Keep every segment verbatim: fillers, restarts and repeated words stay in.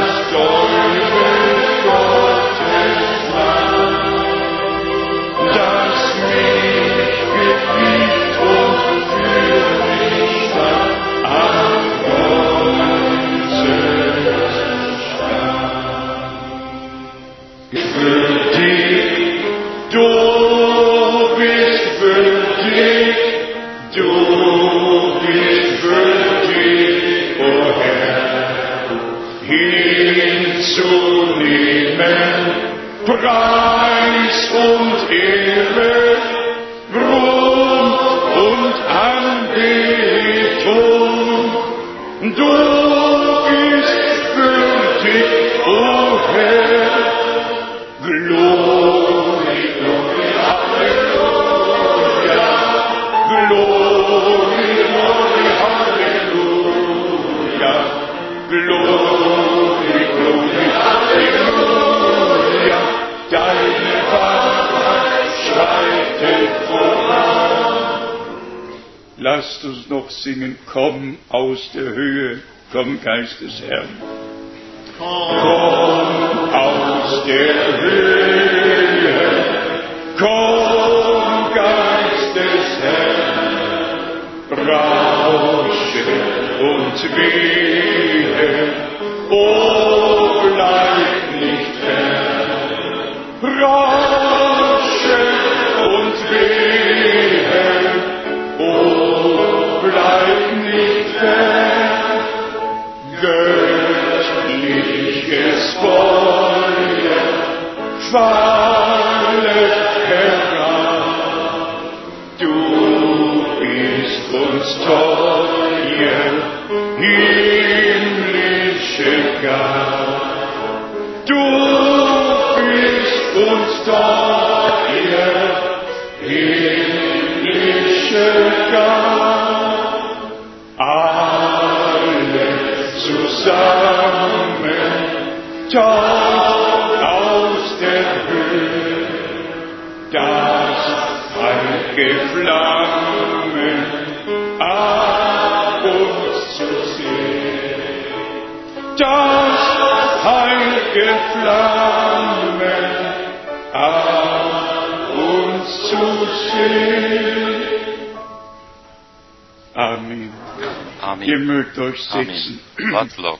Preis und Ehre, Ruhm und Anbetung. Du bist würdig, o Herr. Glory, Glory, Halleluja. Glory, Glory, Halleluja. Glory, Glory, Halleluja. Deine Wahrheit schreitet voran. Lasst uns noch singen, komm aus der Höhe, komm Geist des Herrn. Komm aus der Höhe, komm Geist des Herrn. Rausche und wehe, o bleib nicht fern. Rausche und wehe, o bleib nicht fern. Göttliches Feuer fallet herab. Du bist uns teuer, himmlische Gabe. Du uns teuer, himmlische Gabe, alle zusammen, taucht aus der Höhe, das heilige Flammen ab uns zu sehen, das heilige Flammen an uns zu sehen. Amen. Amen. Ihr mögt euch setzen. Amin.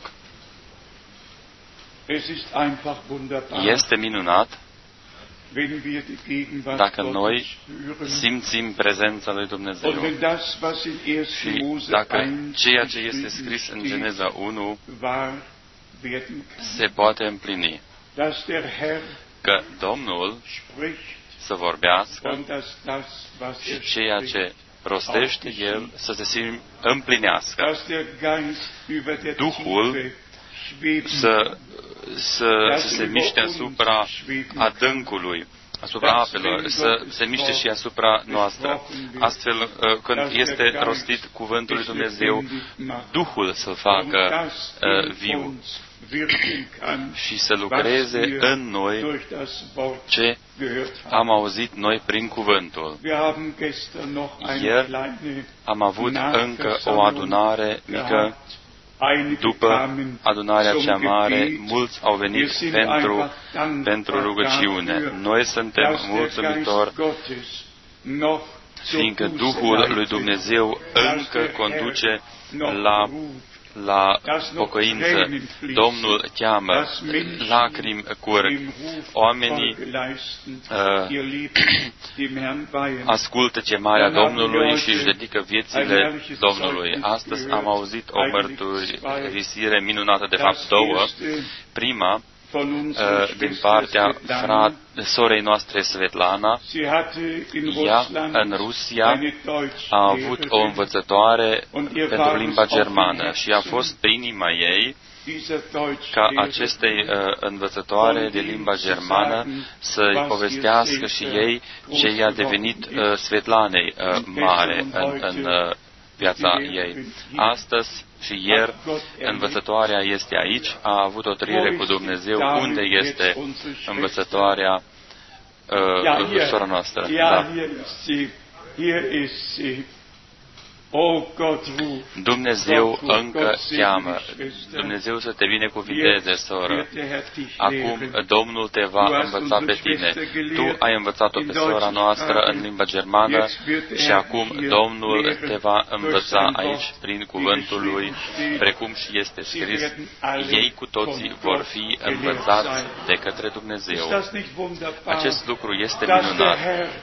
Es ist einfach wunderbar, Este minunat wenn wir die Gegenwart dacă Gottes noi spüren. simțim prezența lui Und Dumnezeu wenn das, was in erster și Mose dacă eins ceea ce este scris în steht, Geneza unu wahr werden kann, se poate împlini, dass der Herr că Domnul spricht să vorbească und dass das, was și er ceea spricht, ce rostește El să se sim- împlinească, dass der Geist über der Duhul Tiefe schweben să, să, să se miște asupra adâncului, asupra apelor, să se miște și asupra noastră. Astfel, când este rostit cuvântul lui Dumnezeu, Duhul să-l facă uh, viu și să lucreze în noi ce am auzit noi prin cuvântul. Ieri am avut încă o adunare mică. După adunarea cea mare, mulți au venit pentru, pentru rugăciune. Noi suntem mulțumitori, fiindcă Duhul lui Dumnezeu încă conduce la, la pocăință. Domnul cheamă, lacrimi curg. Oamenii uh, ascultă chemarea Domnului și își dedică viețile Domnului. Astăzi am auzit o mărturisire minunată, de fapt două. Prima, din partea frat, sorei noastre Svetlana. Ea, în Rusia, a avut o învățătoare pentru limba germană și a fost pe inima ei ca acestei uh, învățătoare de limba germană să-i povestească și ei ce i-a devenit uh, Svetlanei uh, mare în, în uh, viața ei. Astăzi și ieri, învățătoarea este aici, a avut o trăire cu Dumnezeu. Unde este învățătoarea, uh, sora noastră? Da. Dumnezeu încă cheamă. Dumnezeu să te binecuvinteze, soră. Acum Domnul te va învăța pe tine. Tu ai învățat-o pe sora noastră în limba germană și acum Domnul te va învăța aici prin cuvântul Lui, precum și este scris, ei cu toții vor fi învățați de către Dumnezeu. Acest lucru este minunat.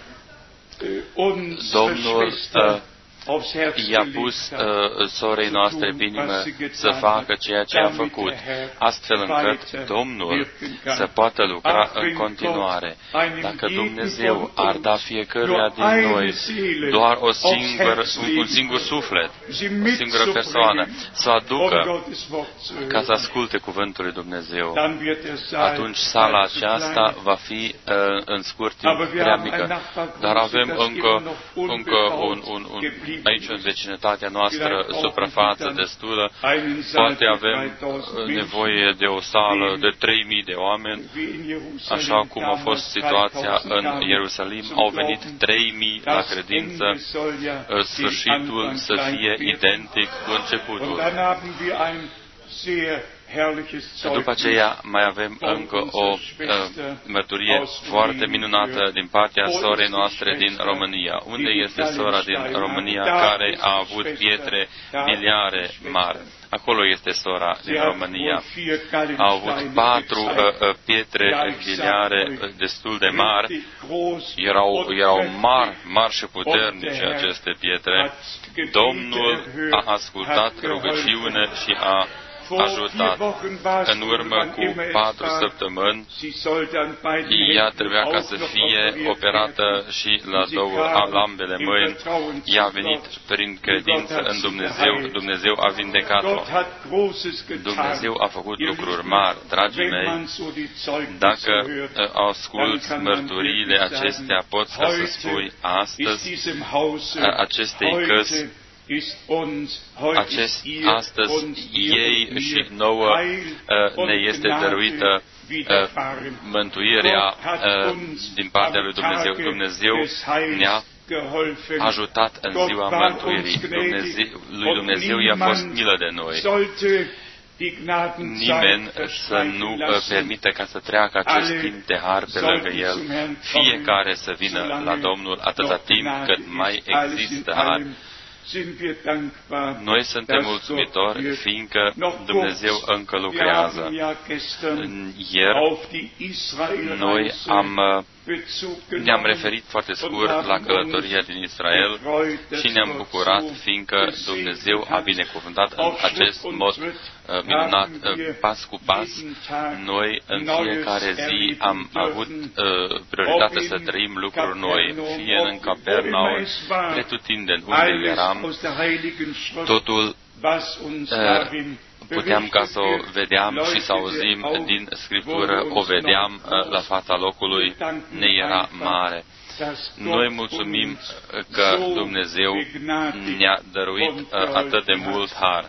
Domnul uh, i-a pus uh, sorei noastre pe inimă să facă ceea ce a făcut, astfel încât Domnul să poată lucra în continuare. Dacă Dumnezeu ar da fiecăruia din noi doar o singură, un, un singur suflet, o singură persoană, să aducă ca să asculte cuvântul lui Dumnezeu, atunci sala aceasta va fi uh, în scurt timp prea mică. Dar avem încă, încă un, un, un aici în vecinătatea noastră suprafață destulă, poate avem nevoie de o sală de trei mii de oameni, așa cum a fost situația în Ierusalim, au venit trei mii la credință, sfârșitul să fie identic cu începutul. După aceea mai avem încă o uh, mărturie foarte minunată din partea sorei noastre din România. Unde este sora din România care a avut pietre biliare mari? Acolo este sora din România. A avut patru uh, pietre biliare destul de mari. Erau, erau mari, mari și puternice aceste pietre. Domnul a ascultat rugăciune și a ajutat. În urmă cu patru săptămâni, ea trebuia ca să fie operată și la două, la ambele mâini. Ea a venit prin credință în Dumnezeu. Dumnezeu a vindecat-o. Dumnezeu a făcut lucruri mari. Dragii mei, dacă ascult mărturiile acestea, poți ca să spui astăzi acestei căsi, Acest, astăzi ei și nouă uh, ne este dăruită uh, mântuirea uh, din partea lui Dumnezeu. Dumnezeu ne-a ajutat în ziua mântuirii. Dumnezeu, lui Dumnezeu i-a fost milă de noi. Nimeni să nu permită ca să treacă acest timp de har pe lângă el. Fiecare să vină la Domnul atâta timp cât mai există har. Noi suntem mulțumitori, fiindcă Dumnezeu încă lucrează. Ieri, noi am, ne-am referit foarte scurt la călătoria din Israel și ne-am bucurat, fiindcă Dumnezeu a binecuvântat în acest mod minunat, pas cu pas. Noi, în fiecare zi, am avut uh, prioritate să trăim lucruri noi, fie în Capernaum, pretutindeni unde eram, totul uh, puteam ca să o vedeam și să auzim din Scriptură, o vedeam uh, la fața locului, ne era mare. Noi mulțumim că Dumnezeu ne-a dăruit uh, atât de mult har.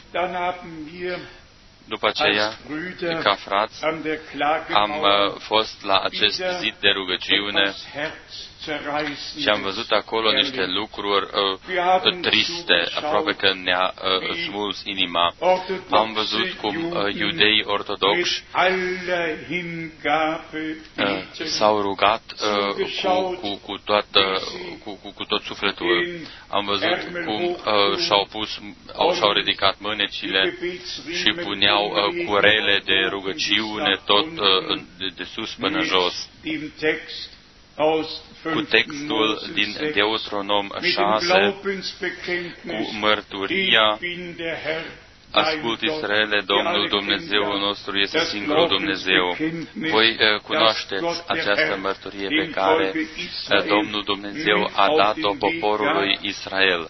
După aceea, ca frați, am uh, fost la acest zid de rugăciune și am văzut acolo niște lucruri uh, triste, aproape că ne-a uh, smuls inima. Am văzut cum uh, iudeii ortodoxi uh, s-au rugat uh, cu, cu, cu, toată, cu, cu, cu tot sufletul. Am văzut cum uh, și-au pus, au, și-au ridicat mânecile și puneau uh, curele de rugăciune tot uh, de, de sus până jos. Cu textul din Deuteronom șase, cu mărturia, ascult Israele, Domnul Dumnezeul nostru este singurul Dumnezeu. Voi cunoașteți această mărturie pe care Domnul Dumnezeu a dat-o poporului Israel.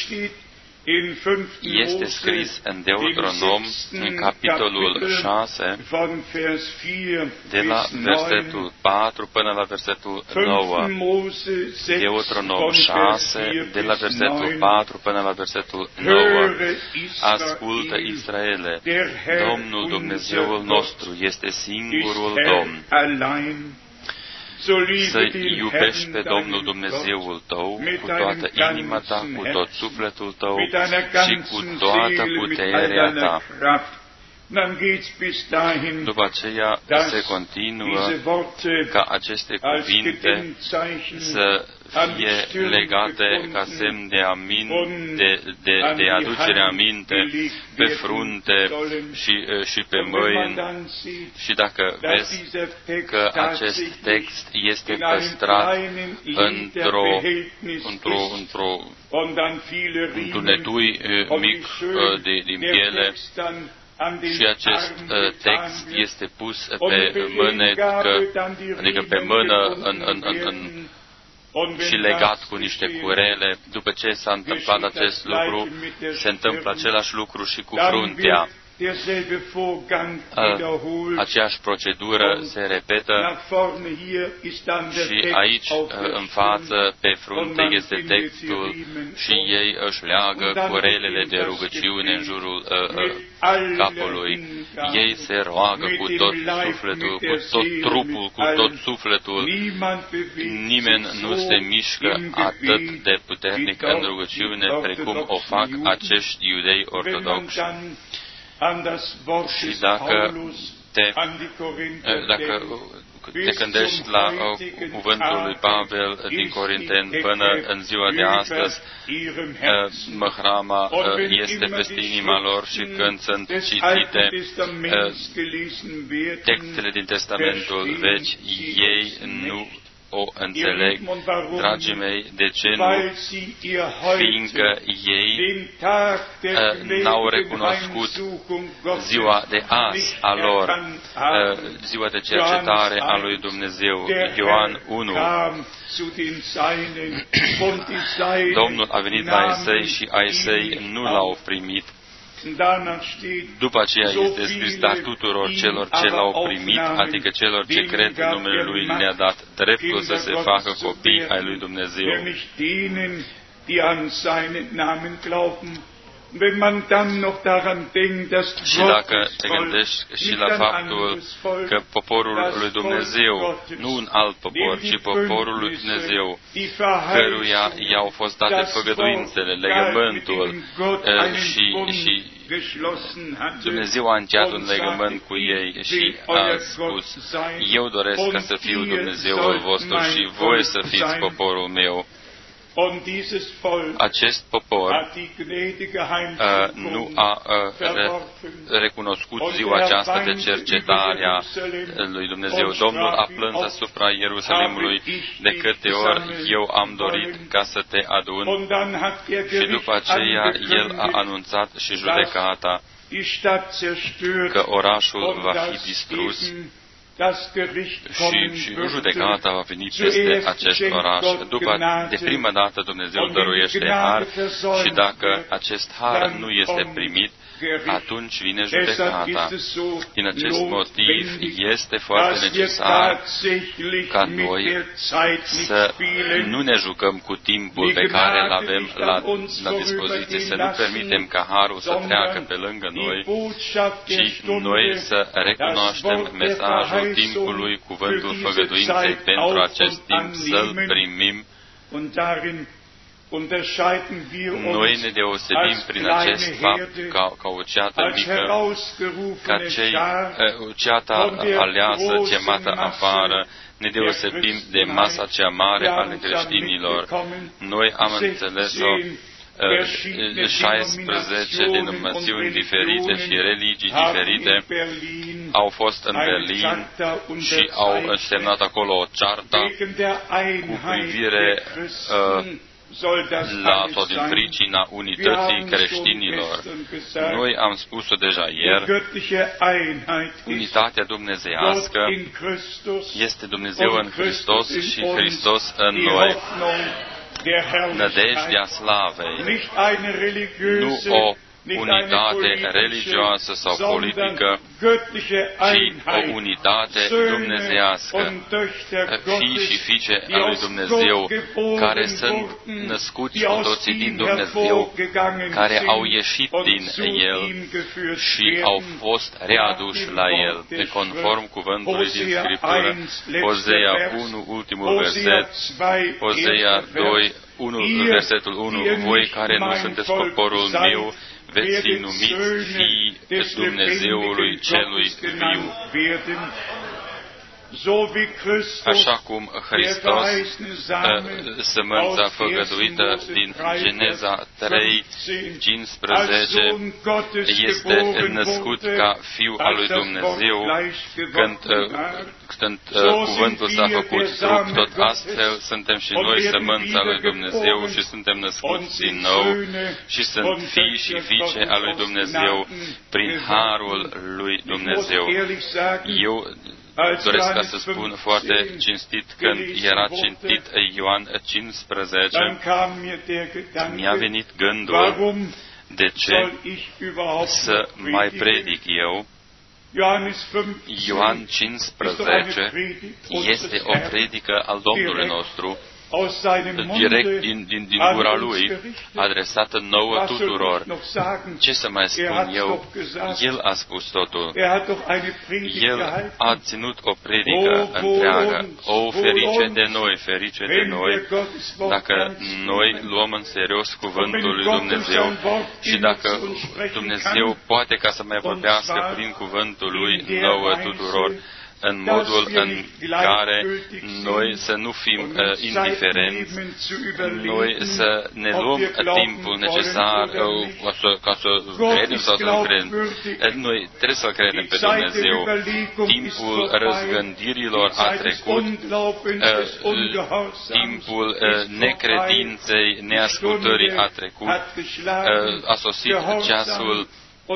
Este scris în Deuteronom, în capitolul șase, de la versetul patru până la versetul nouă. Deuteronom șase, de la versetul patru până la versetul nouă. Ascultă, Israele, Domnul Dumnezeul nostru este singurul Domn. să-i iubești pe Domnul Dumnezeul tău cu toată inima ta, cu tot sufletul tău și cu toată puterea ta. După aceea se continuă ca aceste cuvinte să fie legate ca semn de, amin, de, de, de aducere aminte pe frunte și, și pe mâini. Și dacă vezi că acest text este păstrat într-o, într-o, într-o, într-un etui mic de, din piele, și acest uh, text este pus pe mânecă, adică pe mână în, în, în, în, și legat cu niște curele. După ce s-a întâmplat acest lucru, se întâmplă același lucru și cu fruntea. Aceeași procedură se repetă și aici, în față, pe frunte, este textul și ei își leagă curelele de rugăciune în jurul uh, capului. Ei se roagă cu tot sufletul, cu tot trupul, cu tot sufletul. Nimeni nu se mișcă atât de puternic în rugăciune precum o fac acești iudei ortodoxi. Și dacă te, dacă te gândești la uh, cuvântul lui Pavel din Corinteni până în ziua de astăzi, uh, măhrama uh, este peste inima lor și când sunt citite uh, textele din Testamentul Vechi, ei nu o înțeleg, dragii mei, de ce nu? Fiindcă ei uh, n-au recunoscut ziua de azi a lor, uh, ziua de cercetare a lui Dumnezeu. Ioan unu. Domnul a venit la ai săi și ai săi nu l-au primit. După aceea este scris, dar tuturor celor ce l-au primit, adică celor ce cred în numele Lui, le-a dat dreptul să se facă copii ai Lui Dumnezeu. Și dacă te gândești și la faptul că poporul lui Dumnezeu, nu un alt popor, ci poporul lui Dumnezeu, căruia i-au fost date făgăduințele, legământul și, și Dumnezeu a încheiat un legământ cu ei și a spus, eu doresc ca să fiu Dumnezeul vostru și voi să fiți poporul meu. Acest popor uh, nu a uh, re, recunoscut ziua aceasta de cercetare a lui Dumnezeu. Domnul a plâns asupra Ierusalimului de câte ori eu am dorit ca să te adun și după aceea El a anunțat și judecata că orașul va fi distrus și, și judecata va veni peste acest oraș. După, de prima dată Dumnezeu dăruiește har și dacă acest har nu este primit, atunci vine judecata. Din acest motiv este foarte necesar ca noi să nu ne jucăm cu timpul pe care îl avem la, la dispoziție, să nu permitem ca harul să treacă pe lângă noi, ci noi să recunoaștem mesajul timpului, cuvântul făgăduinței pentru acest timp, să-l primim. Noi ne deosebim prin acest fapt ca, ca o ceată mică, ca cei, o ceata aleasă, chemată afară, ne deosebim de masa cea mare ale creștinilor. Noi am înțeles-o șaisprezece denominațiuni diferite și religii diferite au fost în Berlin și au semnat acolo o ceartă cu privire uh, la tot din pricina unității creștinilor. Noi am spus-o deja ieri, unitatea dumnezeiască este Dumnezeu în Hristos și Hristos în noi. Nădejdea slavei, nu o unitate religioasă sau politică, ci o unitate dumnezeiască, fii și fiice a lui Dumnezeu, care sunt născuți cu toții din Dumnezeu, care au ieșit din El și au fost readuși la El, conform cuvântului din Scriptură. Osea unu, ultimul verset, Osea doi, unu, versetul unu, voi care nu sunteți poporul meu, veți fi numiți fii Dumnezeului celui viu. Așa cum Hristos, sămânța făgăduită din Geneza trei, cincisprezece, este născut ca Fiu al lui Dumnezeu, când, când cuvântul s-a făcut trup, tot astfel suntem și noi sămânța lui Dumnezeu și suntem născuți din nou și sunt fii și fiice al lui Dumnezeu prin harul lui Dumnezeu. Eu doresc ca să spun foarte cinstit, când era citit Ioan cincisprezece, mi-a venit gândul de ce să mai predic eu. Ioan cincisprezece este o predică al Domnului nostru, direct din, din, din gura Lui, adresată nouă tuturor. Ce să mai spun eu? El a spus totul. El a ținut o predică întreagă. O, ferice de noi, ferice de noi, dacă noi luăm în serios cuvântul lui Dumnezeu și dacă Dumnezeu poate ca să mai vorbească prin cuvântul Lui nouă tuturor, în modul în care noi să nu fim uh, indiferenți, noi să ne luăm timpul necesar uh, ca, să, ca să credem sau să nu credem. Noi trebuie să credem pe Dumnezeu. Timpul răzgândirilor a trecut, uh, timpul uh, necredinței, neascultării a trecut, uh, a sosit ceasul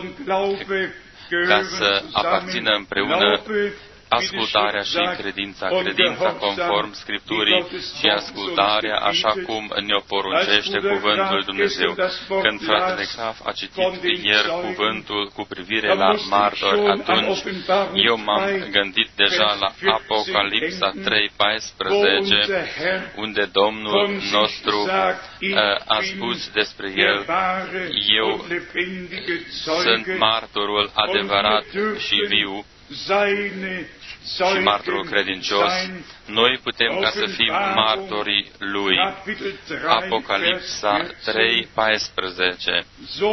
ca să aparțină împreună ascultarea și credința, credința conform Scripturii și ascultarea așa cum ne-o poruncește Cuvântul lui Dumnezeu. Când fratele Graf a citit ieri cuvântul cu privire la martori, atunci eu m-am gândit deja la Apocalipsa trei paisprezece, unde Domnul nostru a spus despre El, eu sunt martorul adevărat și viu, și martorul credincios, noi putem ca să fim martorii Lui. Apocalipsa trei paisprezece.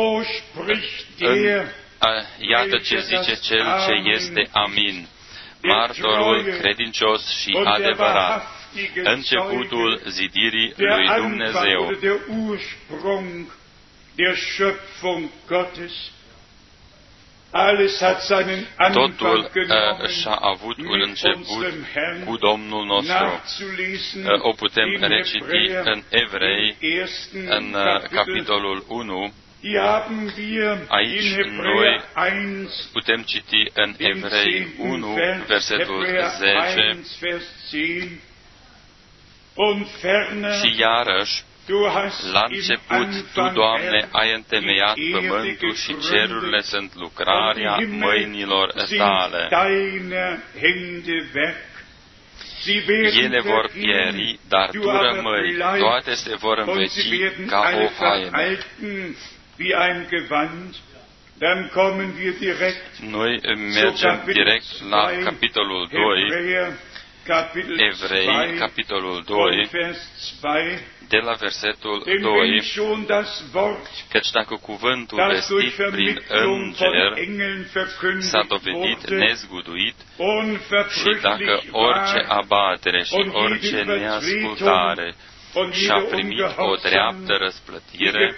În, a, iată ce zice Cel ce este Amin, martorul credincios și adevărat, începutul zidirii lui Dumnezeu. Totul uh, și-a avut un început cu Domnul nostru. Uh, o putem reciti în Evrei, în uh, capitolul unu. Aici noi putem citi în Evrei unu, versetul zece, și iarăși, la început, Tu, Doamne, ai întemeiat pământul și cerurile sunt lucrarea mâinilor Tale. Ele vor pieri, dar Tu rămâi, toate se vor înveci ca o haină. Noi mergem direct la capitolul doi, Evrei, capitolul doi, de la versetul doi, căci dacă cuvântul vestit prin înger s-a dovedit nezguduit și dacă orice abatere și orice neascultare și-a primit o dreaptă răsplătire,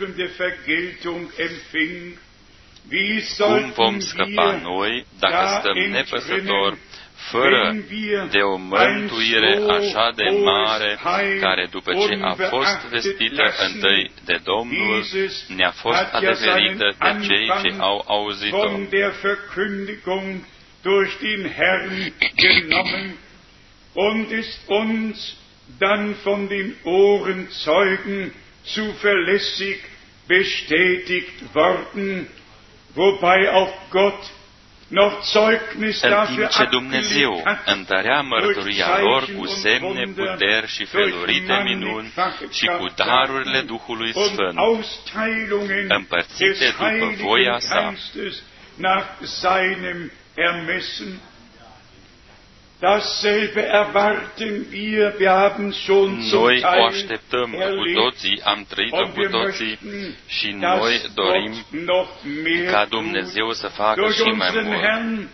cum vom scăpa noi dacă stăm nepăsători fără de o mântuire așa de mare, care după ce a fost vestită întâi de Domnul, ne-a fost adeverită de cei ce au auzit-o. Und ist uns dann von den Ohrenzeugen zuverlässig bestätigt worden, wobei auch Gott în timp ce Dumnezeu întărea mărturia lor cu semne, puteri și felurite minuni și cu darurile Duhului Sfânt, împărțite după voia sa. Noi o așteptăm cu toții, am trăit-o cu toții și noi dorim ca Dumnezeu să facă și mai mult.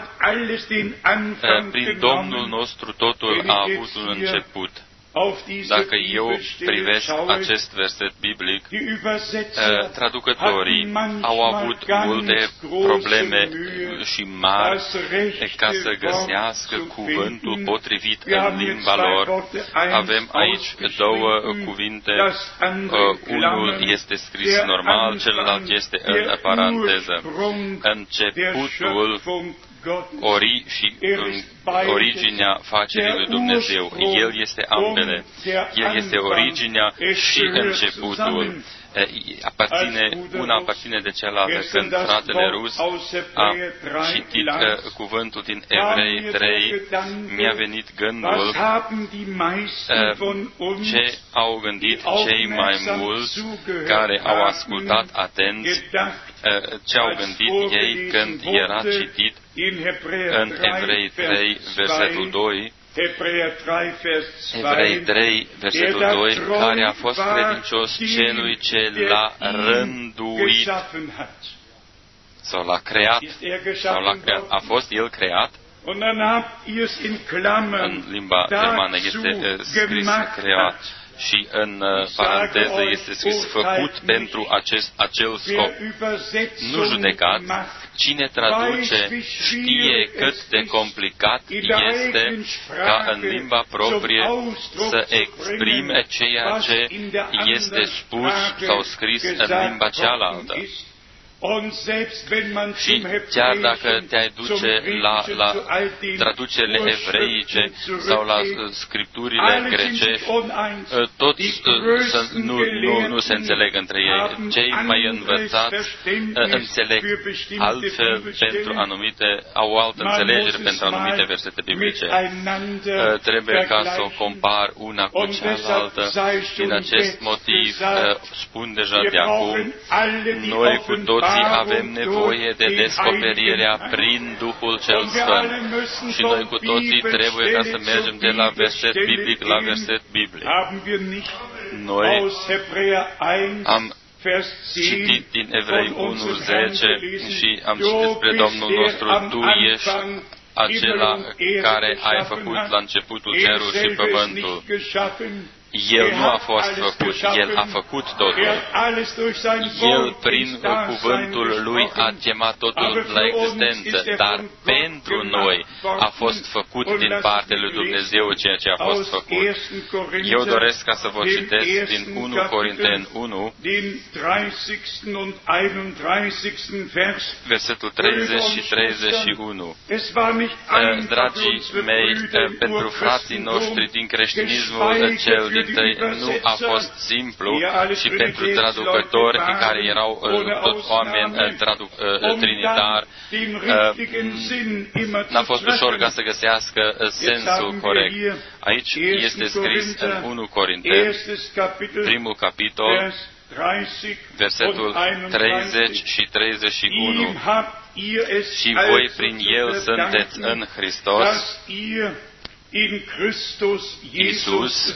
Prin Domnul nostru totul a avut un început. Dacă eu privesc acest verset biblic, traducătorii au avut multe probleme și mari ca să găsească cuvântul potrivit în limba lor. Avem aici două cuvinte, unul este scris normal, celălalt este în paranteză. Începutul Ori și în originea facerii lui Dumnezeu. El este ambele. El este originea și începutul. Aparține, una aparține de cealaltă. Când fratele Rus a citit uh, cuvântul din Evrei trei, mi-a venit gândul uh, ce au gândit cei mai mulți care au ascultat atenți, uh, ce au gândit ei când era citit în Evrei trei, versetul doi, Evrei trei, versetul doi, care a fost credincios celui ce l-a rânduit sau l-a creat, sau l-a creat. A fost el creat? În limba germană este scris creat și în paranteză este scris făcut pentru acest, acel scop. Nu judecat. Cine traduce știe cât de complicat este ca în limba proprie să exprime ceea ce este spus sau scris în limba cealaltă. Și chiar dacă te-ai duce la, la traducerile evreice sau la scripturile grecești, toți nu, nu, nu se înțeleg între ei. Cei mai învățați înțeleg altfel pentru anumite, au o altă înțelegere pentru anumite versete biblice. Trebuie ca să o compar una cu cealaltă. Din acest motiv, spun deja de acum, noi cu toți avem nevoie de descoperirea prin Duhul cel Sfânt. Și noi cu toții trebuie ca să mergem de la verset biblic la verset biblic. Noi am citit din Evrei unu zece și am citit despre Domnul nostru, Tu ești acela care ai făcut la începutul cerul și pământul. El nu a fost făcut, El a făcut totul. El, prin cuvântul Lui, a chemat totul la existență, dar pentru noi a fost făcut din partea lui Dumnezeu ceea ce a fost făcut. Eu doresc ca să vă citesc din unu Corinteni unu, versetul treizeci și treizeci și unu. Dragii mei, pentru frații noștri din creștinismul cel din tăi, nu a fost simplu și pentru traducători care erau uh, toți oameni uh, traduc, uh, trinitari, uh, n-a fost ușor ca să găsească uh, sensul corect. Aici este scris în unu Corinteni, primul capitol, versetul treizeci și treizeci și unu. Și voi prin El sunteți în Hristos, Iisus,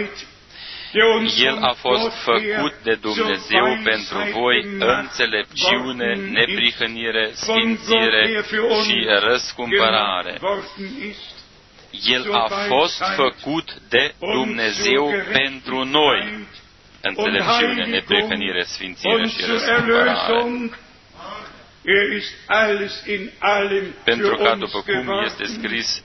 El a fost făcut de Dumnezeu pentru voi înțelepciune, neprihănire, sfințire și răscumpărare. El a fost făcut de Dumnezeu pentru noi înțelepciune, neprihănire, sfințire și răscumpărare. Pentru că, după cum este scris,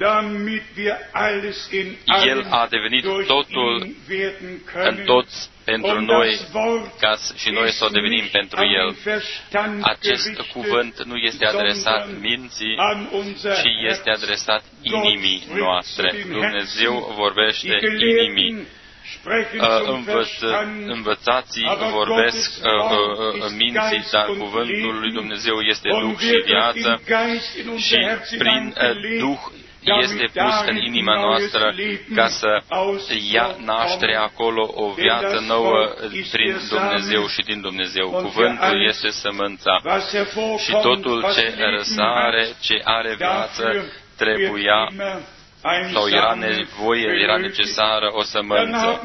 El a devenit totul în toți pentru noi, ca și noi să o devenim pentru El. Acest cuvânt nu este adresat minții, ci este adresat inimii noastre. Dumnezeu vorbește inimii învăță, învățații vorbesc uh, uh, minții, dar cuvântul lui Dumnezeu este Duh și viață și prin uh, Duh este pus în inima noastră ca să ia naștere acolo o viață nouă prin Dumnezeu și din Dumnezeu. Cuvântul este sămânța și totul ce răsare, ce are viață, trebuia sau era nevoie, era necesară o sămânță.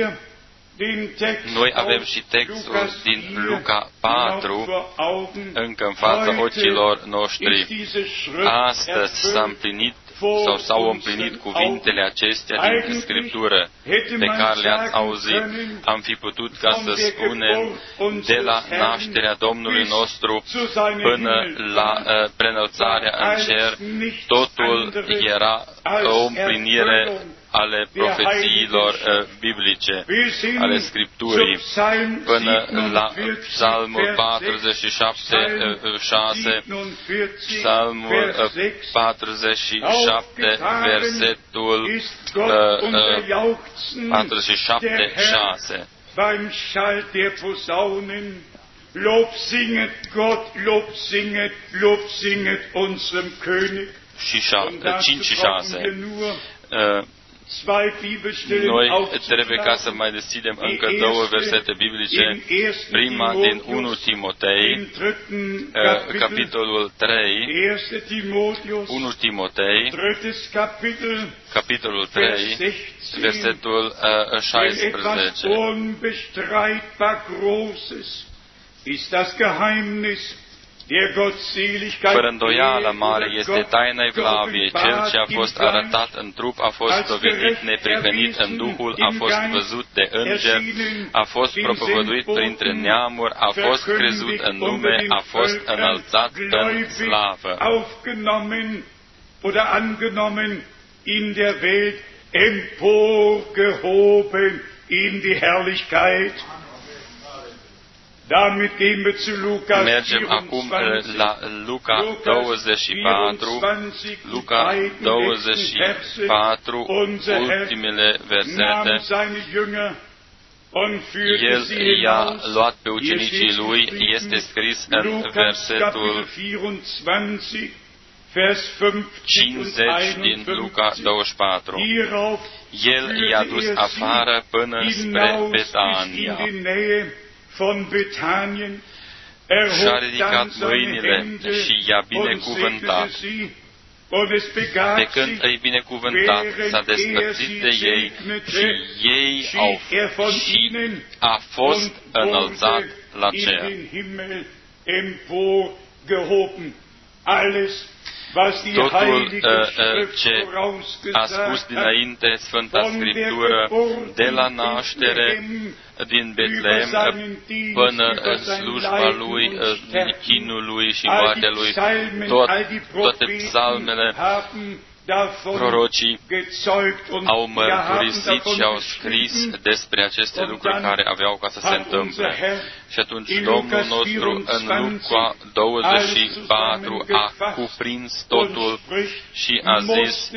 Noi avem și textul din Luca patru încă în fața ochilor noștri. Astăzi s-a împlinit sau s-au împlinit cuvintele acestea din Scriptură pe care le-ați auzit. Am fi putut ca să spunem de la nașterea Domnului nostru până la uh, preînălțarea în cer, totul era o împlinire ale profețiilor uh, biblice, ale Scripturii, până la Psalmul patruzeci și șapte, șase, Psalmul uh, patruzeci și șapte, versetul uh, uh, patruzeci și șapte, șase. Beim Schall der Posaunen, Lob singet Gott, Lob singet, Lob singet unserem König. Și cinci și șase. Noi trebuie ca să mai deschidem încă două versete biblice. Prima din unu Timotei, capitolul trei, unu Timotei, capitolul trei, versetul șaisprezece. Fără îndoială mare este taina evlaviei, cel ce a fost arătat în trup a fost dovedit neprihănit în Duhul, a fost văzut de înger, a fost propovăduit printre neamuri, a fost crezut în nume, a fost înălțat în slavă. Oder angenommen in der Welt, emporgehoben in die Herrlichkeit. Mergem acum la Luca douăzeci și patru, Luca douăzeci și patru, ultimele versete. El i-a luat pe ucenicii lui, este scris în versetul cincizeci din Luca douăzeci și patru. El i-a dus afară până spre Betania. Și-a ridicat mâinile și i-a binecuvântat. Pe când îi binecuvântat, s-a despărțit de ei și ei au și a fost înălțat la cer. Totul uh, uh, ce a spus dinainte Sfânta Scriptură, de la naștere din Betlehem până în slujba lui, chinului și moartea lui, tot, toate psalmele, prorocii au mărturisit și au scris despre aceste lucruri care aveau ca să se întâmple. Și atunci Domnul nostru în Luca douăzeci și patru a cuprins totul și a zis,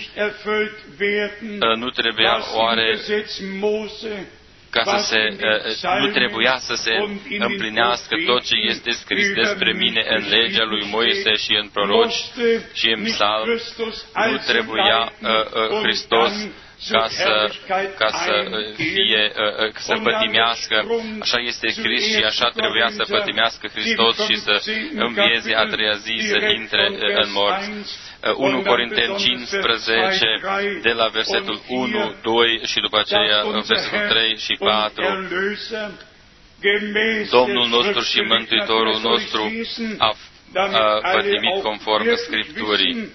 nu trebuia oare ca să se, nu trebuia să se împlinească tot ce este scris despre mine în legea lui Moise și în proroci și în psalm. Nu trebuia uh, uh, Hristos ca să, ca să fie, uh, să pătimească. Așa este scris și așa trebuia să pătimească Hristos și să învieze a treia zi, să intre uh, în morți. unu Corinteni cincisprezece, de la versetul unu, doi și după aceea versetul trei și patru. Domnul nostru și Mântuitorul nostru a, a pătimit conform Scripturii.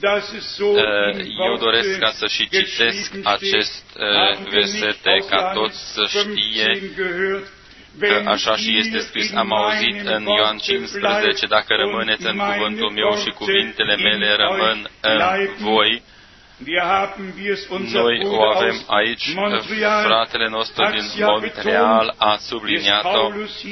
Eu doresc ca să și citesc acest versete ca toți să știe că așa și este scris, am auzit în Ioan cincisprezece, dacă rămâneți în cuvântul meu și cuvintele mele rămân în voi. Noi o avem aici, fratele nostru din Montreal a subliniat-o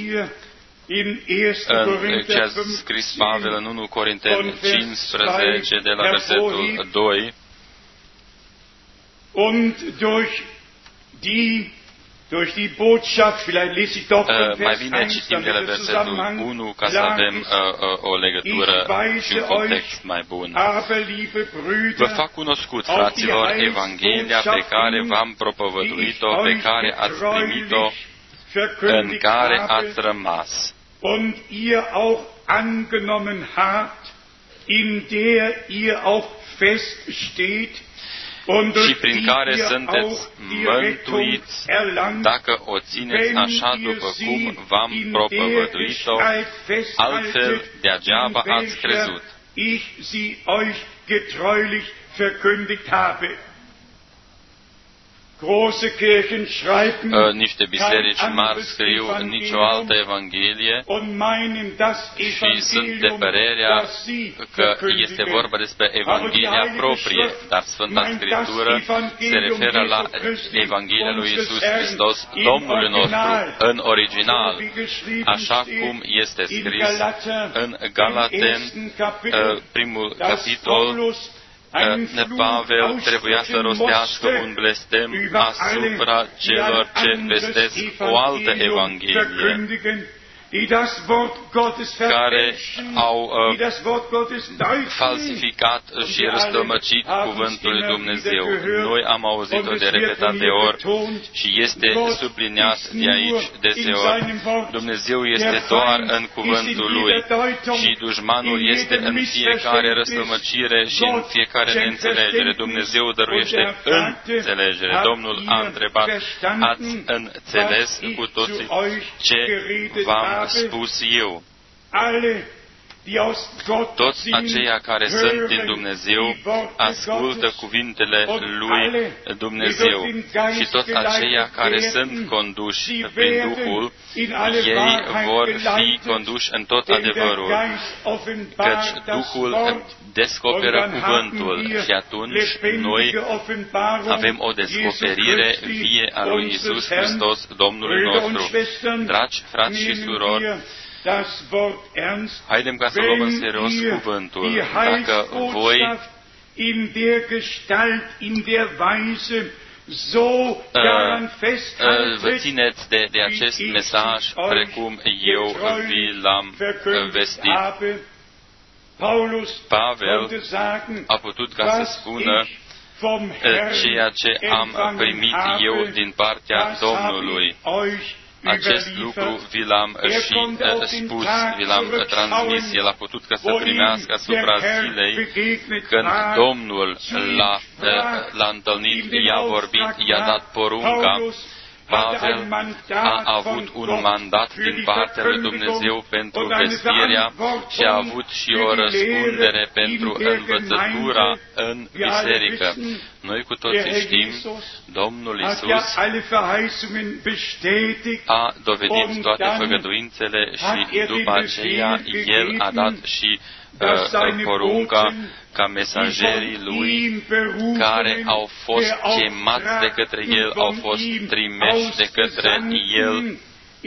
în ce a scris Pavel în unu Corinteni cincisprezece, de la versetul doi. durch die Botschaft, vielleicht lese ich doch Uh, den mai Vers bine eins, citim de damit la der versetul Zusammenhang unu ca să klar avem ist. uh, uh, o legătură Ich weise și un context mai bun. aber, liebe Vă Brüder, fac cunoscut, auf die fraților, Evanghelia pe care v-am die ich propovăduit-o, pe euch care ați primit-o, getreulich în verkündigt care habe ați rămas und ihr auch angenommen habt, in der ihr auch feststeht und și durch prin die care ihr auch sunteți die Rettung mântuiți, erlangt, dacă o țineți wenn așa ihr după sie cum v-am in der propovăduit-o, Gestalt altfel festhaltet, degeaba in ați welcher crezut. ich sie euch getreulich verkündigt habe. Große Kirchen schreiben Uh, niște kein biserici mari anderes scriu nicio altă Evangelium Evanghelie und meinen das și sunt de Evangelium, părerea das sie că este verkündigen. vorba despre Evanghelia proprie, dar Sfânta Scriptură se referă la Evanghelia lui Iisus Hristos, Domnul nostru, în original, așa cum este scris în Galaten, uh, primul capitol. Pavel trebuia să rostească un blestem asupra celor ce vestesc o altă Evanghelie, care au uh, falsificat și răstălmăcit cuvântul lui Dumnezeu. Noi am auzit-o de repetate ori și este subliniat de aici deseori. Dumnezeu este doar în cuvântul Lui și dușmanul este în fiecare răstălmăcire și în fiecare neînțelegere. Dumnezeu dăruiește înțelegere. Domnul a întrebat, ați înțeles cu toții ce v-am spus eu? Toți aceia care sunt din Dumnezeu ascultă cuvintele lui Dumnezeu și toți aceia care sunt conduși prin Duhul, ei vor fi conduși în tot adevărul, căci Duhul descoperă cuvântul și atunci noi avem o descoperire vie a lui Iisus Hristos, Domnul nostru. Dragi frați și surori, haidem ca să luăm în serios cuvântul. Dacă voi in der Gestalt, in der Weise so daran festhaltet, vă țineți de, de acest mesaj precum eu vi l-am vestit. Pavel a putut ca să spună ceea ce am primit eu din partea Domnului. Acest lucru vi l-am și spus, vi l-am transmis. El a putut ca să primească asupra zilei când Domnul l-a, l-a întâlnit, i-a vorbit, i-a dat porunca. Pavel a avut un mandat din partea lui Dumnezeu pentru vestirea și a avut și o răspundere pentru învățătura în biserică. Noi cu toții știm, Domnul Iisus a dovedit toate făgăduințele și după aceea El a dat și uh, porunca ca mesagerii Lui care au fost chemați de către El, au fost trimeși de către El,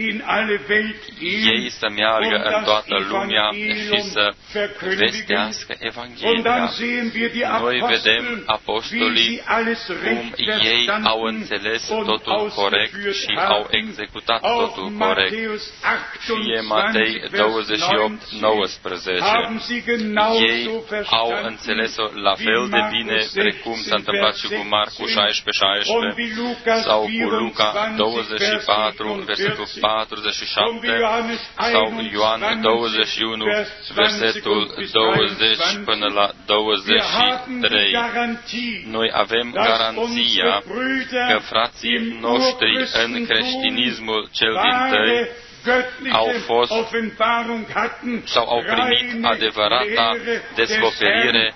ei să meargă în toată lumea și să vestească Evanghelia. Noi vedem apostolii cum ei au înțeles totul corect și au executat totul corect. Fie Matei douăzeci și opt nouăsprezece. Ei au înțeles-o la fel de bine precum s-a întâmplat și cu Marcu șaisprezece șaisprezece sau cu Luca douăzeci și patru, versetul patruzeci și șapte sau Ioan douăzeci și unu, versetul douăzeci până la douăzeci și trei. Noi avem garanția că frații noștri în creștinismul cel dintâi au fost sau au primit adevărata descoperire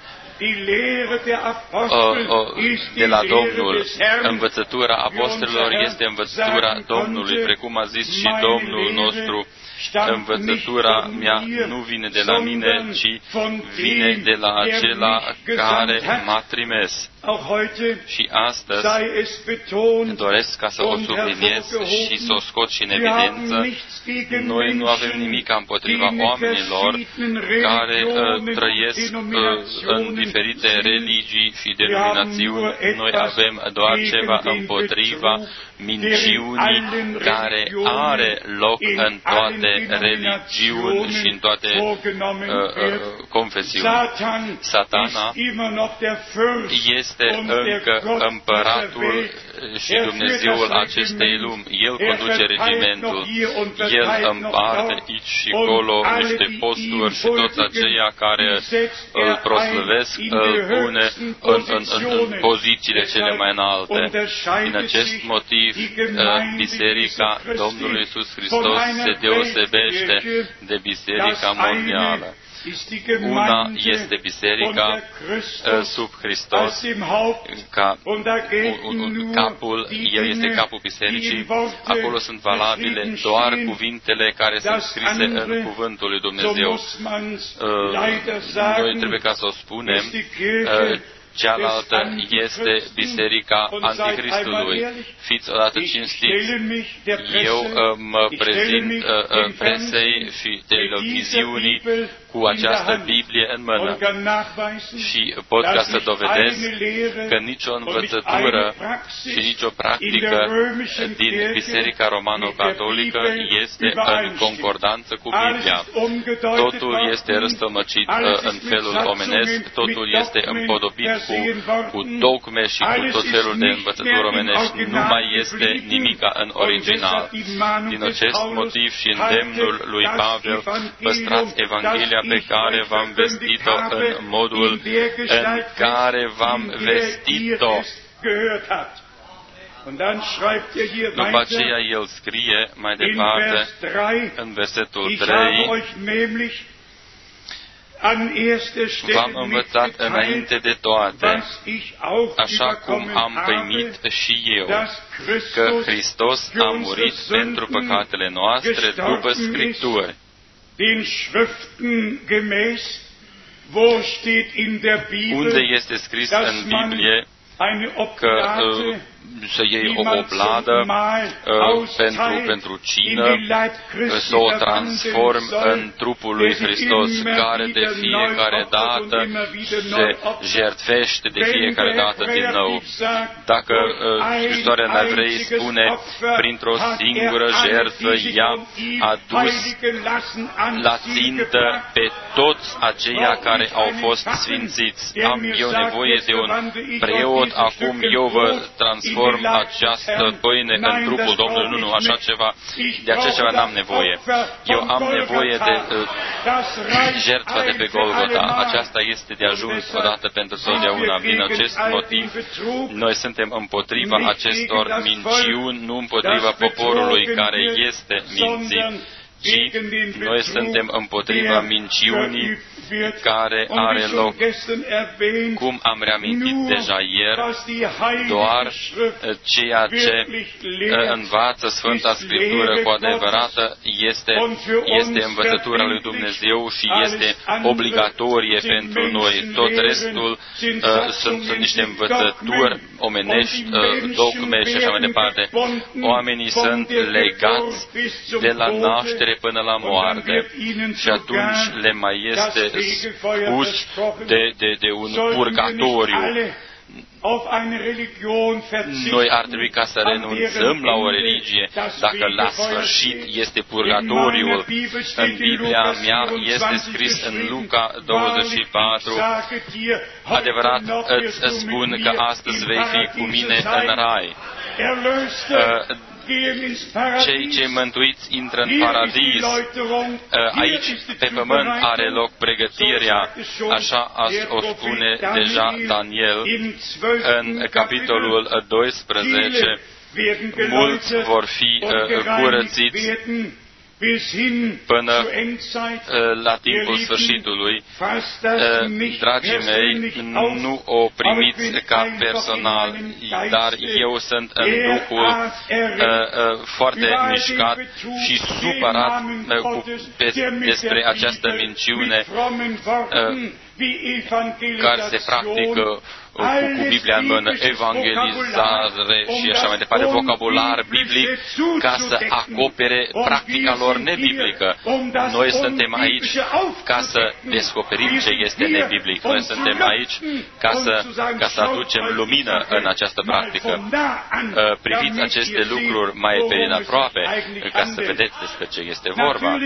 de la Domnul. Învățătura apostolilor este învățătura Domnului, precum a zis și Domnul nostru învățătura mea nu vine de la mine, ci vine de la acela care m-a trimis. Și astăzi doresc ca să o subliniez și să o scot și în evidență. Noi nu avem nimic împotriva oamenilor care uh, trăiesc uh, în diferite religii și denominațiuni. Noi avem doar ceva împotriva minciunii care are loc în toate religiuni și în toate uh, uh, confesiuni. Satana este încă împăratul și Dumnezeul acestei lumi. El conduce regimentul, El împarte aici și acolo niște posturi și toți aceia care îl proslăvesc, îl pune în, în, în, în pozițiile cele mai înalte. Din acest motiv, Biserica Domnului Iisus Hristos se deosebește de Biserica mondială. Una este biserica sub Hristos, ca capul, El este capul bisericii, acolo sunt valabile doar cuvintele care sunt scrise în cuvântul lui Dumnezeu. Noi trebuie ca să o spunem, cealaltă este biserica Antichristului. Fiți odată cinstiți. Eu mă prezint presei și televiziunii cu această Biblie în mână și pot ca să dovedesc că nicio învățătură și nicio practică din Biserica Romano-Catolică este în concordanță cu Biblia. Totul este răstălmăcit în felul omenesc, totul este împodobit cu, cu dogme și cu tot felul de învățături omenești. Nu mai este nimica în original. Din acest motiv și îndemnul lui Pavel, păstrați Evanghelia pe care v-am vestit-o în modul în care v-am vestit-o. După aceea el scrie mai departe în versetul trei, v-am învățat înainte de toate, așa cum am primit și eu, că Hristos a murit pentru păcatele noastre după Scripturi. Unde este scris în Biblie că uh, să iei o obladă uh, pentru, pentru cină, uh, să o transform în trupul lui Hristos, care de fiecare dată se jertfește de fiecare dată din nou. Dacă uh, scrisoarea în Evrei spune, printr-o singură jertfă i-a adus la țintă pe toți aceia care au fost sfințiți. Am eu nevoie de un preot, acum eu vă transform această pâine în trupul Domnului. Nu, nu, așa ceva, de așa ceva n-am nevoie. Eu am nevoie de uh, jertfa de pe Golgota. Aceasta este de ajuns odată pentru totdeauna. Din acest motiv, noi suntem împotriva acestor minciuni, nu împotriva poporului care este mințit, ci noi suntem împotriva minciunii care are loc. Cum am reamintit deja ieri, doar ceea ce învață Sfânta Scriptură cu adevărată este, este învățătura lui Dumnezeu și este obligatorie pentru noi. Tot restul uh, sunt, sunt niște învățături omenești, uh, dogme și așa mai departe. Oamenii sunt legați de la naștere până la moarte și atunci le mai este spus de, de, de un purgatoriu. Noi ar trebui ca să renunțăm la o religie dacă la sfârșit este purgatoriul. În Biblia mea este scris în Luca douăzeci și patru, adevărat îți spun că astăzi vei fi cu mine în rai. Cei ce mântuiți intră în paradis. Aici, pe pământ, are loc pregătirea, așa o spune deja Daniel în capitolul doisprezece. Mulți vor fi curățiți până la timpul sfârșitului. Dragii mei, nu o primiți ca personal, dar eu sunt în Duhul foarte mișcat și supărat despre această minciune care se practică cu, cu Biblia în mână, evangelizare și așa mai departe, vocabular biblic, ca să acopere practica lor nebiblică. Noi suntem aici ca să descoperim ce este nebiblic. Noi suntem aici ca să, ca să aducem lumină în această practică. Priviți aceste lucruri mai pe din aproape, ca să vedeți despre ce este vorba.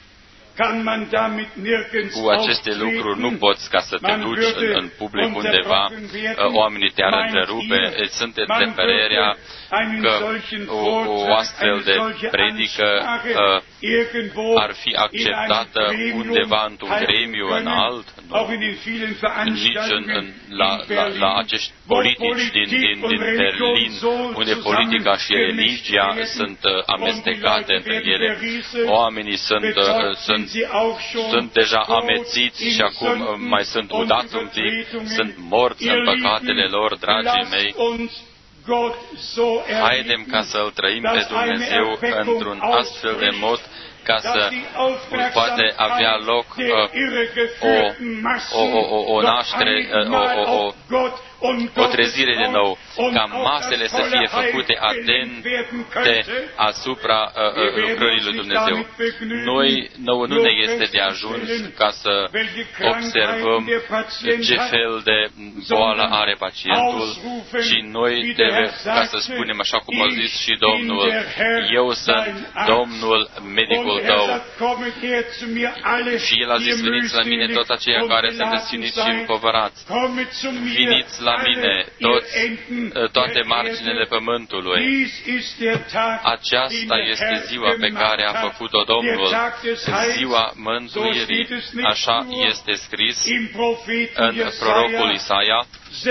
Cu aceste lucruri nu poți ca să te duci în, în public undeva, oamenii te-ar întrerupe, sunteți de părerea că o, o astfel de predică uh, ar fi acceptată undeva într-un gremiu înalt, nu? Nici în, în, la, la, la acești politici din, din, din Berlin, unde politica și religia sunt uh, amestecate între ele. Oamenii sunt, uh, sunt, sunt deja amețiți și acum uh, mai sunt udați un pic, sunt morți în păcatele lor, dragii mei. Haidem ca să-L trăim pe Dumnezeu într-un astfel de mod ca să poate avea loc uh, o, o, o, o naștere, uh, o, o, o, o trezire de nou, ca masele să fie făcute atente asupra uh, uh, lucrării lui Dumnezeu. Noi, nouă nu ne este de ajuns ca să observăm ce fel de boală are pacientul, și noi trebuie ca să spunem, așa cum a zis și Domnul, eu sunt Domnul, medicul tău. Și El a zis, veniți la mine toți aceia care sunteți siniți și împovărați. Veniți la mine toți, toate marginile pământului. Aceasta este ziua pe care a făcut-o Domnul, ziua mântuirii. Așa este scris în prorocul Isaia,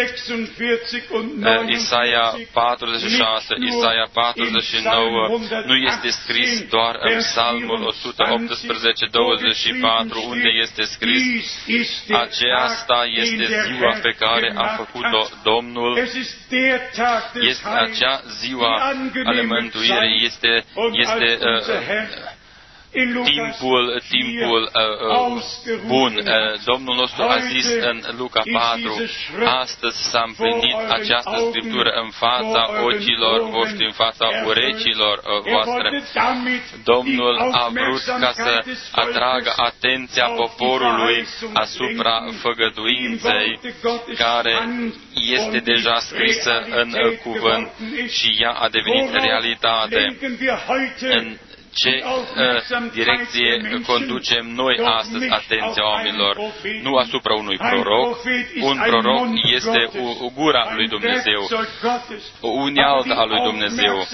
Isaia patruzeci și șase, Isaia patruzeci și nouă, nu este scris doar în Psalmul o sută optsprezece, douăzeci și patru, unde este scris, aceasta este ziua pe care a făcut-o Domnul, este acea ziua ale mântuirii, este, este uh, timpul, timpul uh, uh, bun. Uh, Domnul nostru a zis în Luca patru, astăzi s-a împlinit această scriptură în fața ochilor voștri, în fața urechilor uh, voastre. Domnul a vrut ca să atragă atenția poporului asupra făgăduinței care este deja scrisă în uh, cuvânt și ea a devenit realitate. În ce uh, direcție conducem noi astăzi atenția oamenilor? Nu asupra unui proroc. Un proroc este o, o gura lui Dumnezeu, o unealtă a lui Dumnezeu.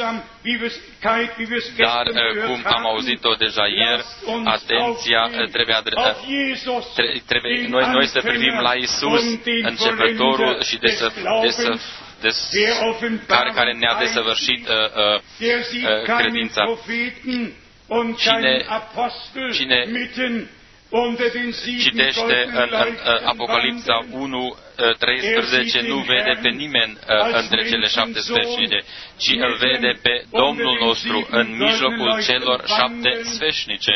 Dar, uh, cum am auzit-o deja ieri, atenția trebuie, adre- tre- trebuie noi, noi să privim la Iisus, începătorul și desăf, desăf, des, care, care ne-a desăvârșit uh, uh, uh, credința. Cine, cine citește în, în Apocalipsa unu, treisprezece, nu vede pe nimeni între cele șapte sfeșnice, ci îl vede pe Domnul nostru în mijlocul celor șapte sfeșnice.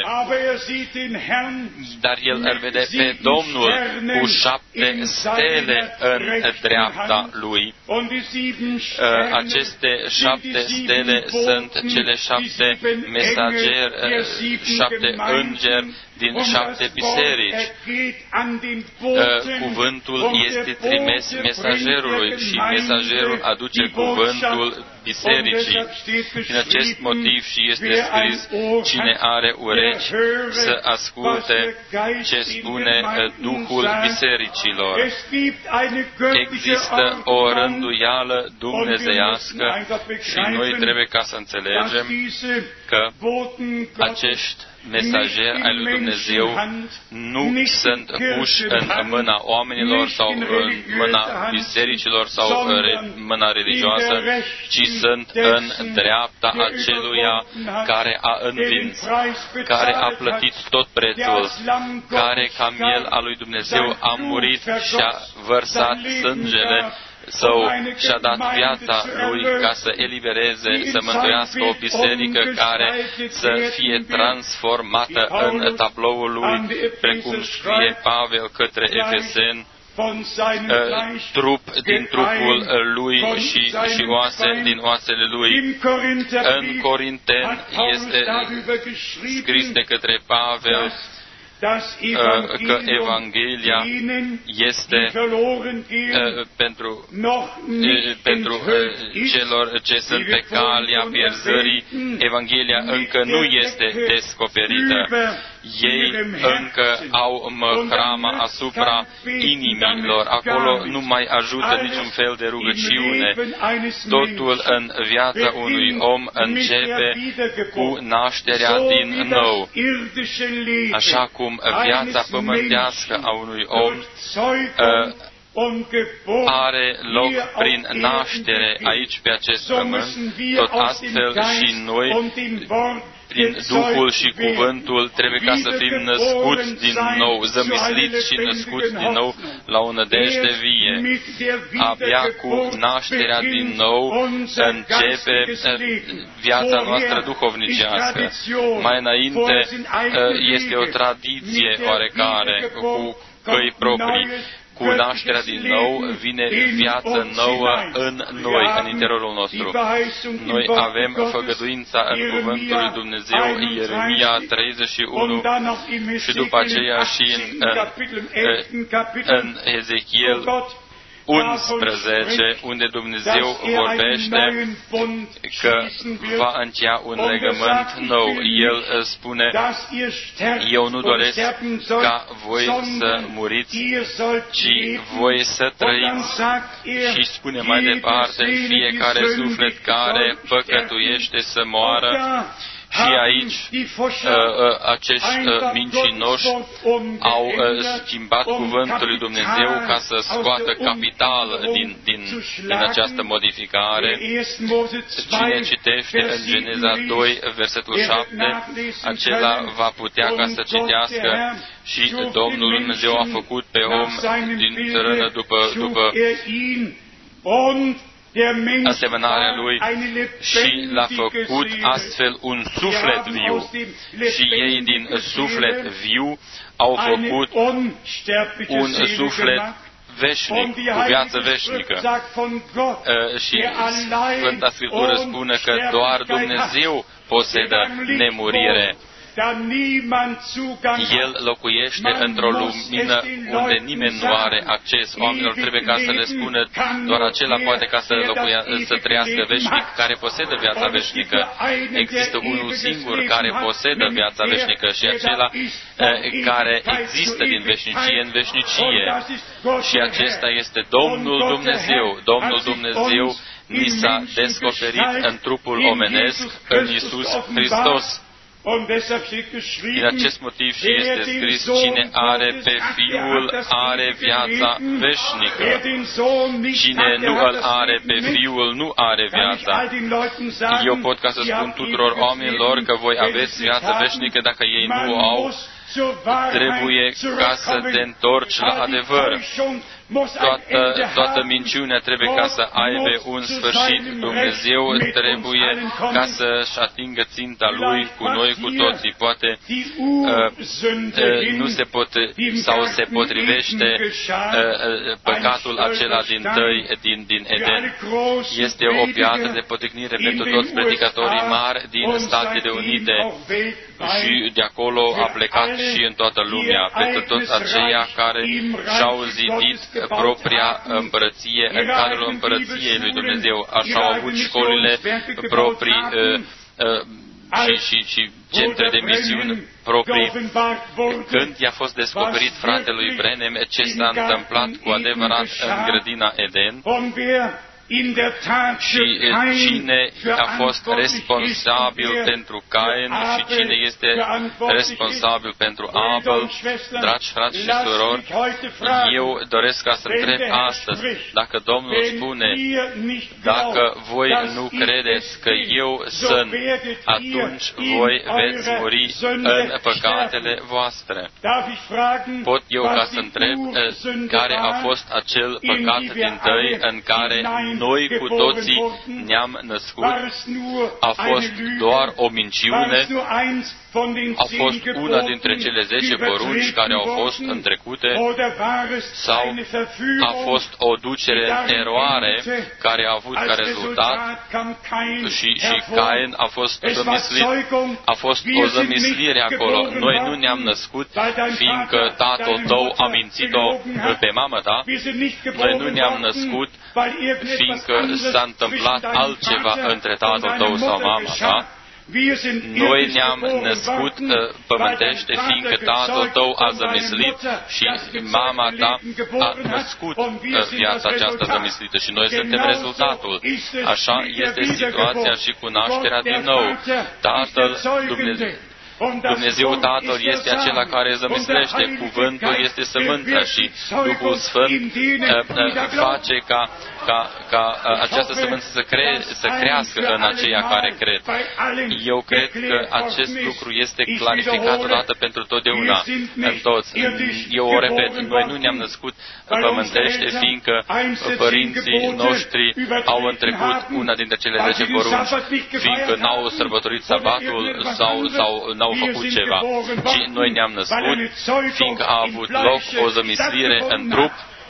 Dar el îl vede pe Domnul cu șapte stele în dreapta lui. Aceste șapte stele sunt cele șapte mesageri, șapte îngeri din șapte biserici. Cuvântul este trimis mesagerului și mesagerul aduce cuvântul bisericii. Din acest motiv și este scris, cine are urechi să asculte ce spune Duhul bisericilor. Există o rânduială dumnezeiască și noi trebuie ca să înțelegem că acești mesageri ai lui Dumnezeu nu sunt puși în mâna oamenilor sau în mâna bisericilor sau în mâna religioasă, ci sunt în dreapta aceluia care a învins, care a plătit tot prețul, care ca miel al lui Dumnezeu a murit și a vărsat sângele Său și a dat viața Lui ca să elibereze, să mântuiască o biserică care să fie transformată în tabloul Lui, precum scrie Pavel către Efeseni, trup din trupul Lui și, și oase din oasele Lui. În Corinteni este scris de către Pavel că Evanghelia este pentru, pentru celor ce sunt pe calea pierzării. Evanghelia încă nu este descoperită. Ei încă au măhrama asupra inimilor. Acolo nu mai ajută niciun fel de rugăciune. Totul în viața unui om începe cu nașterea din nou. Așa cum viața pământească a unui om uh, are loc prin naștere aici pe acest pământ, tot astfel și noi, prin Duhul și Cuvântul, trebuie ca să fim născuți din nou, zămisliți și născuți din nou la o nădejde vie. Abia cu nașterea din nou începe viața noastră duhovnicească. Mai înainte este o tradiție oarecare, cu căi proprii. Cu nașterea din nou vine viață nouă în noi, în interiorul nostru. Noi avem făgăduința în Cuvântul lui Dumnezeu, Ieremia treizeci și unu, și după aceea și în, în, în Ezechiel unsprezece, unde Dumnezeu vorbește că va încheia un legământ nou. El spune, eu nu doresc ca voi să muriți, ci voi să trăiți. Și spune mai departe, fiecare suflet care păcătuiește să moară. Și aici acești mincinoși au schimbat cuvântul lui Dumnezeu ca să scoată capital din, din, din această modificare. Cine citește în Geneza doi, versetul șapte, acela va putea ca să citească și Domnul Dumnezeu a făcut pe om din țărână după, după asemănarea Lui și l-a făcut astfel un suflet viu. Și ei din suflet viu au făcut un suflet veșnic, cu viață veșnică. Și Sfânta Scriptură spune că doar Dumnezeu posedă nemurire. El locuiește într-o lumină unde nimeni nu are acces. Oamenilor trebuie ca să le spună, doar acela poate ca să, locuia, să trăiască veșnic, care posedă viața veșnică. Există unul singur care posedă viața veșnică și acela care există din veșnicie în veșnicie. Și acesta este Domnul Dumnezeu. Domnul Dumnezeu ni s-a descoperit în trupul omenesc, în Iisus Hristos. Din acest motiv și este scris, cine are pe Fiul are viața veșnică. Cine nu îl are pe Fiul nu are viața. Eu pot ca să spun tuturor oamenilor că voi aveți viața veșnică, dacă ei nu o au, trebuie ca să te întorci la adevăr. Toată, toată minciunea trebuie ca să aibă un sfârșit. Dumnezeu trebuie ca să-și atingă ținta Lui cu noi, cu toții. Poate uh, uh, nu se pot, sau se potrivește uh, păcatul acela din tăi, din, din Eden. Este o piatră de poticnire pentru toți predicatorii mari din Statele Unite și de acolo a plecat și în toată lumea, pentru toți aceia care și-au zidit propria împărăție în cadrul împărăției lui Dumnezeu. Așa au avut școlile proprii uh, uh, și, și, și centre de misiuni proprii. Când i-a fost descoperit fratelui Branham ce s-a întâmplat cu adevărat în grădina Eden, Și cine a fost responsabil pentru Cain și cine este responsabil pentru Abel, dragi frați și surori, eu doresc ca să întreb astăzi, dacă Domnul spune, dacă voi nu credeți că eu sunt, atunci voi veți muri în păcatele voastre. Pot eu ca să întreb care a fost acel păcat din tăi în care noi cu toții ne-am născut? A fost doar o minciune? A fost una dintre cele zece porunci care au fost întrecute? Sau a fost o ducere în eroare care a avut ca rezultat și, și Cain a fost zămislit? A fost o zămislire acolo. Noi nu ne-am născut fiindcă tatăl tău a mințit-o pe mama ta. Noi nu ne-am născut fiindcă s-a întâmplat altceva între tatăl tău sau mama ta. Noi ne-am născut uh, pământește, fiindcă tatăl tău a zămislit și mama ta a născut uh, viața aceasta zămislită și noi suntem rezultatul. Așa este situația și cu nașterea din nou. Tatăl Dumnezeu, Dumnezeu Tatăl este acela care zămislește, cuvântul este sămânța și Duhul Sfânt uh, face ca, ca, ca uh, această sămânță să, cre- să crească în aceia care cred. Eu cred că acest lucru este clarificat odată pentru totdeauna în toți. Eu o repet, noi nu ne-am născut pământește, fiindcă părinții noștri au întrecut una dintre cele zece porunci, fiindcă n-au sărbătorit sabatul sau, sau n-au făcut ceva, ci noi ne-am născut, fiindcă a avut loc o zămislire în trup.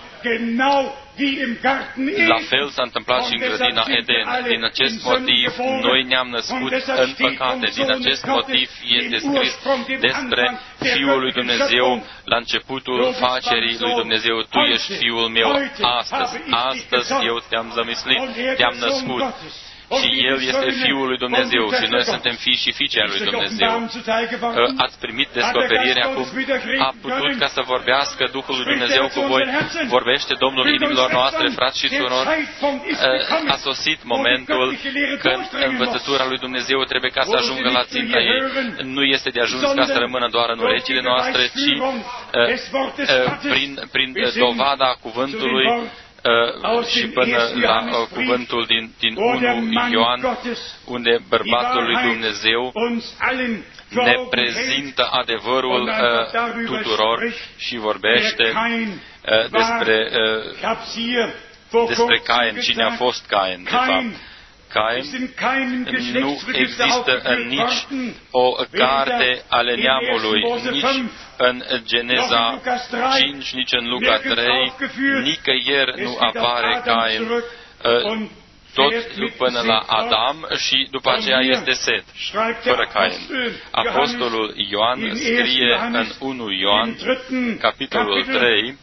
La fel s-a întâmplat și în grădina Eden. Din acest motiv, noi ne-am născut în păcate. Din acest motiv este scris despre Fiul lui Dumnezeu la începutul facerii lui Dumnezeu. Tu ești Fiul meu astăzi. Astăzi eu te-am zămislit, te-am născut. Și El este Fiul lui Dumnezeu și noi suntem fii și fiice ale lui Dumnezeu. Ați primit descoperire acum? A putut ca să vorbească Duhul lui Dumnezeu cu voi? Vorbește Domnul inimilor noastre, frați și surori? A sosit momentul când învățătura lui Dumnezeu trebuie ca să ajungă la ținta ei. Nu este de ajuns ca să rămână doar în urechile noastre, ci prin, prin dovada cuvântului Uh, și până la uh, cuvântul din, din unu Ioan, unde bărbatul lui Dumnezeu ne prezintă adevărul uh, tuturor și vorbește uh, despre, uh, despre Cain, cine a fost Cain, de fapt. Cain, nu există în nici o carte ale neamului, nici în Geneza cinci, nici în Luca trei, nicăieri nu apare Cain, tot până la Adam și după aceea este Set, fără Cain. Apostolul Ioan scrie în unu Ioan, capitolul trei,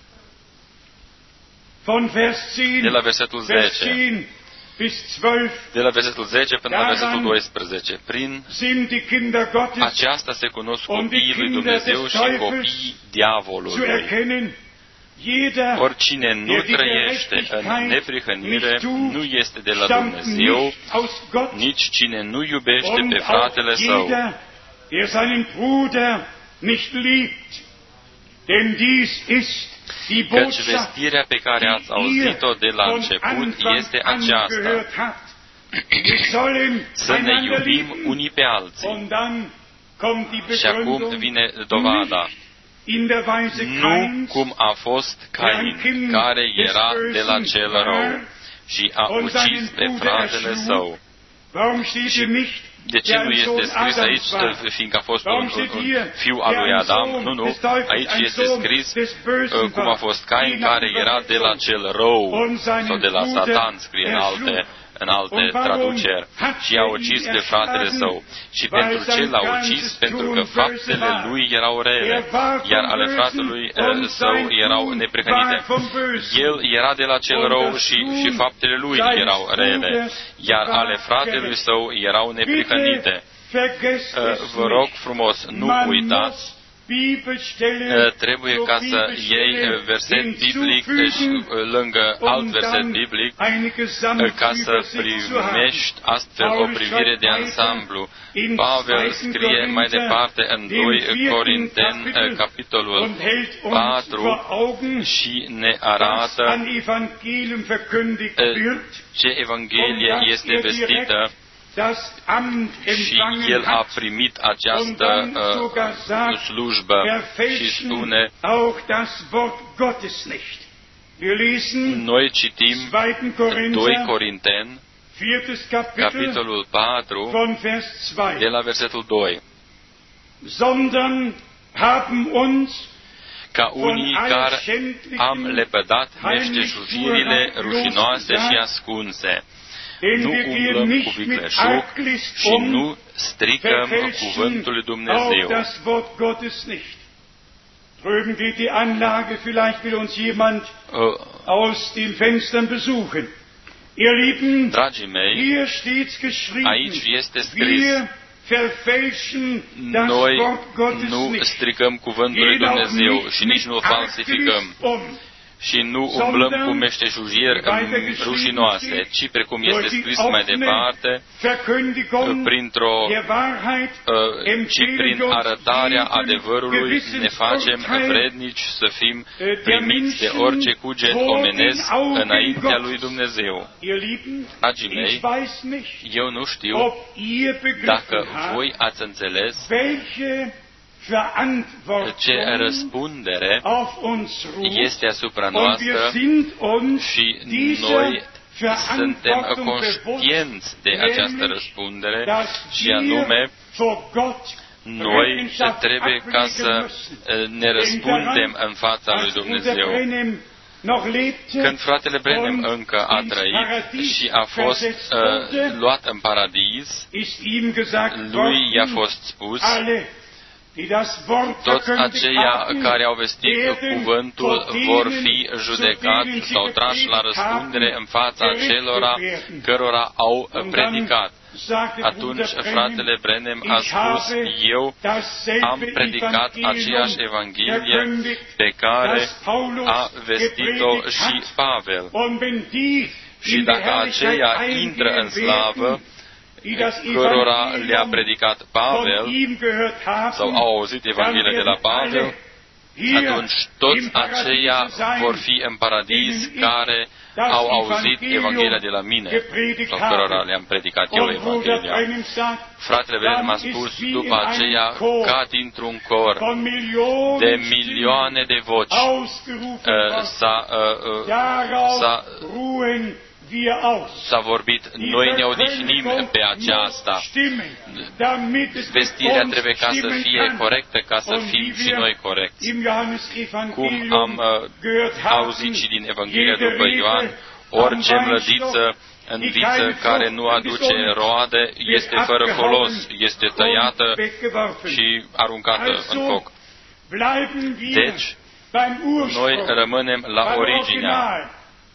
de la versetul zece. De la versetul zece până la versetul doisprezece. Prin aceasta se cunosc copiii lui Dumnezeu și copiii diavolului. Oricine nu trăiește în neprihănire nu este de la Dumnezeu, nici cine nu iubește pe fratele său. Căci vestirea pe care ați auzit-o de la început este aceasta: să ne iubim unii pe alții. Și acum vine dovada. Nu cum a fost Cain, care era de la cel rău și a ucis pe fratele său. Și de ce nu este scris aici, fiindcă a fost un, un, un fiu al lui Adam? Nu, nu. Aici este scris uh, cum a fost Cain, care era de la cel rău, sau de la Satan, scrie în alte, în alte traduceri. Și a ucis pe fratele său. Și pentru ce l-a ucis? Pentru că faptele lui erau rele, iar ale fratelui uh, său erau neprihănite. El era de la cel rău și, și faptele lui erau rele, iar ale fratelui său erau neprihănite. Uh, vă rog frumos, nu uitați trebuie ca să iei verset biblic și lângă alt verset biblic ca să primești astfel o privire de ansamblu. Pavel scrie mai departe în doi Corinteni, capitolul patru, și ne arată ce Evanghelie este vestită și el a primit această uh, slujbă și spune: noi citim doi Corinteni, capitolul patru, de la versetul doi. Ca unii care am lepădat meșteșugirile rușinoase și ascunse, nu umblăm cu vicleșug și nu stricăm cuvântul lui Dumnezeu. Drüben geht die Anlage, vielleicht will uns jemand aus den Fenstern besuchen. Ihr Lieben, hier steht's geschrieben, wir verfälschen das Wort Gottes nicht. Noi nu stricăm cuvântul lui Dumnezeu și nici nu o falsificăm. Și nu umblăm cu meșteșugiri rușinoase, ci precum este scris mai departe, printr-o, ci prin arătarea adevărului ne facem vrednici să fim primiți de orice cuget omenesc înaintea lui Dumnezeu. Dragii mei, eu nu știu dacă voi ați înțeles ce răspundere este asupra noastră și noi suntem conștienți de această răspundere și anume noi trebuie ca să ne răspundem în fața lui Dumnezeu. Când fratele Branham încă a trăit și a fost uh, luat în paradis, lui i-a fost spus: toți aceia care au vestit cuvântul vor fi judecați sau trași la răspundere în fața celora cărora au predicat. Atunci fratele Branham a spus: eu am predicat aceeași Evanghelie pe care a vestit-o și Pavel. Și dacă aceia intră în slavă, cărora le-a predicat Pavel sau au auzit Evanghelia de la Pavel, atunci toți aceia vor fi în paradis care au auzit Evanghelia de la mine sau cărora le-am predicat eu Evanghelia. Fratele Branham a spus după aceea ca dintr-un cor de milioane de voci uh, s-a, uh, uh, s-a S-a vorbit, noi ne odihnim pe aceasta. Vestirea trebuie ca să fie corectă, ca să fim și noi corecți. Cum am uh, auzit și din Evanghelia după Ioan, orice mlădiță în viță care nu aduce roade este fără folos, este tăiată și aruncată în foc. Deci, noi rămânem la originea,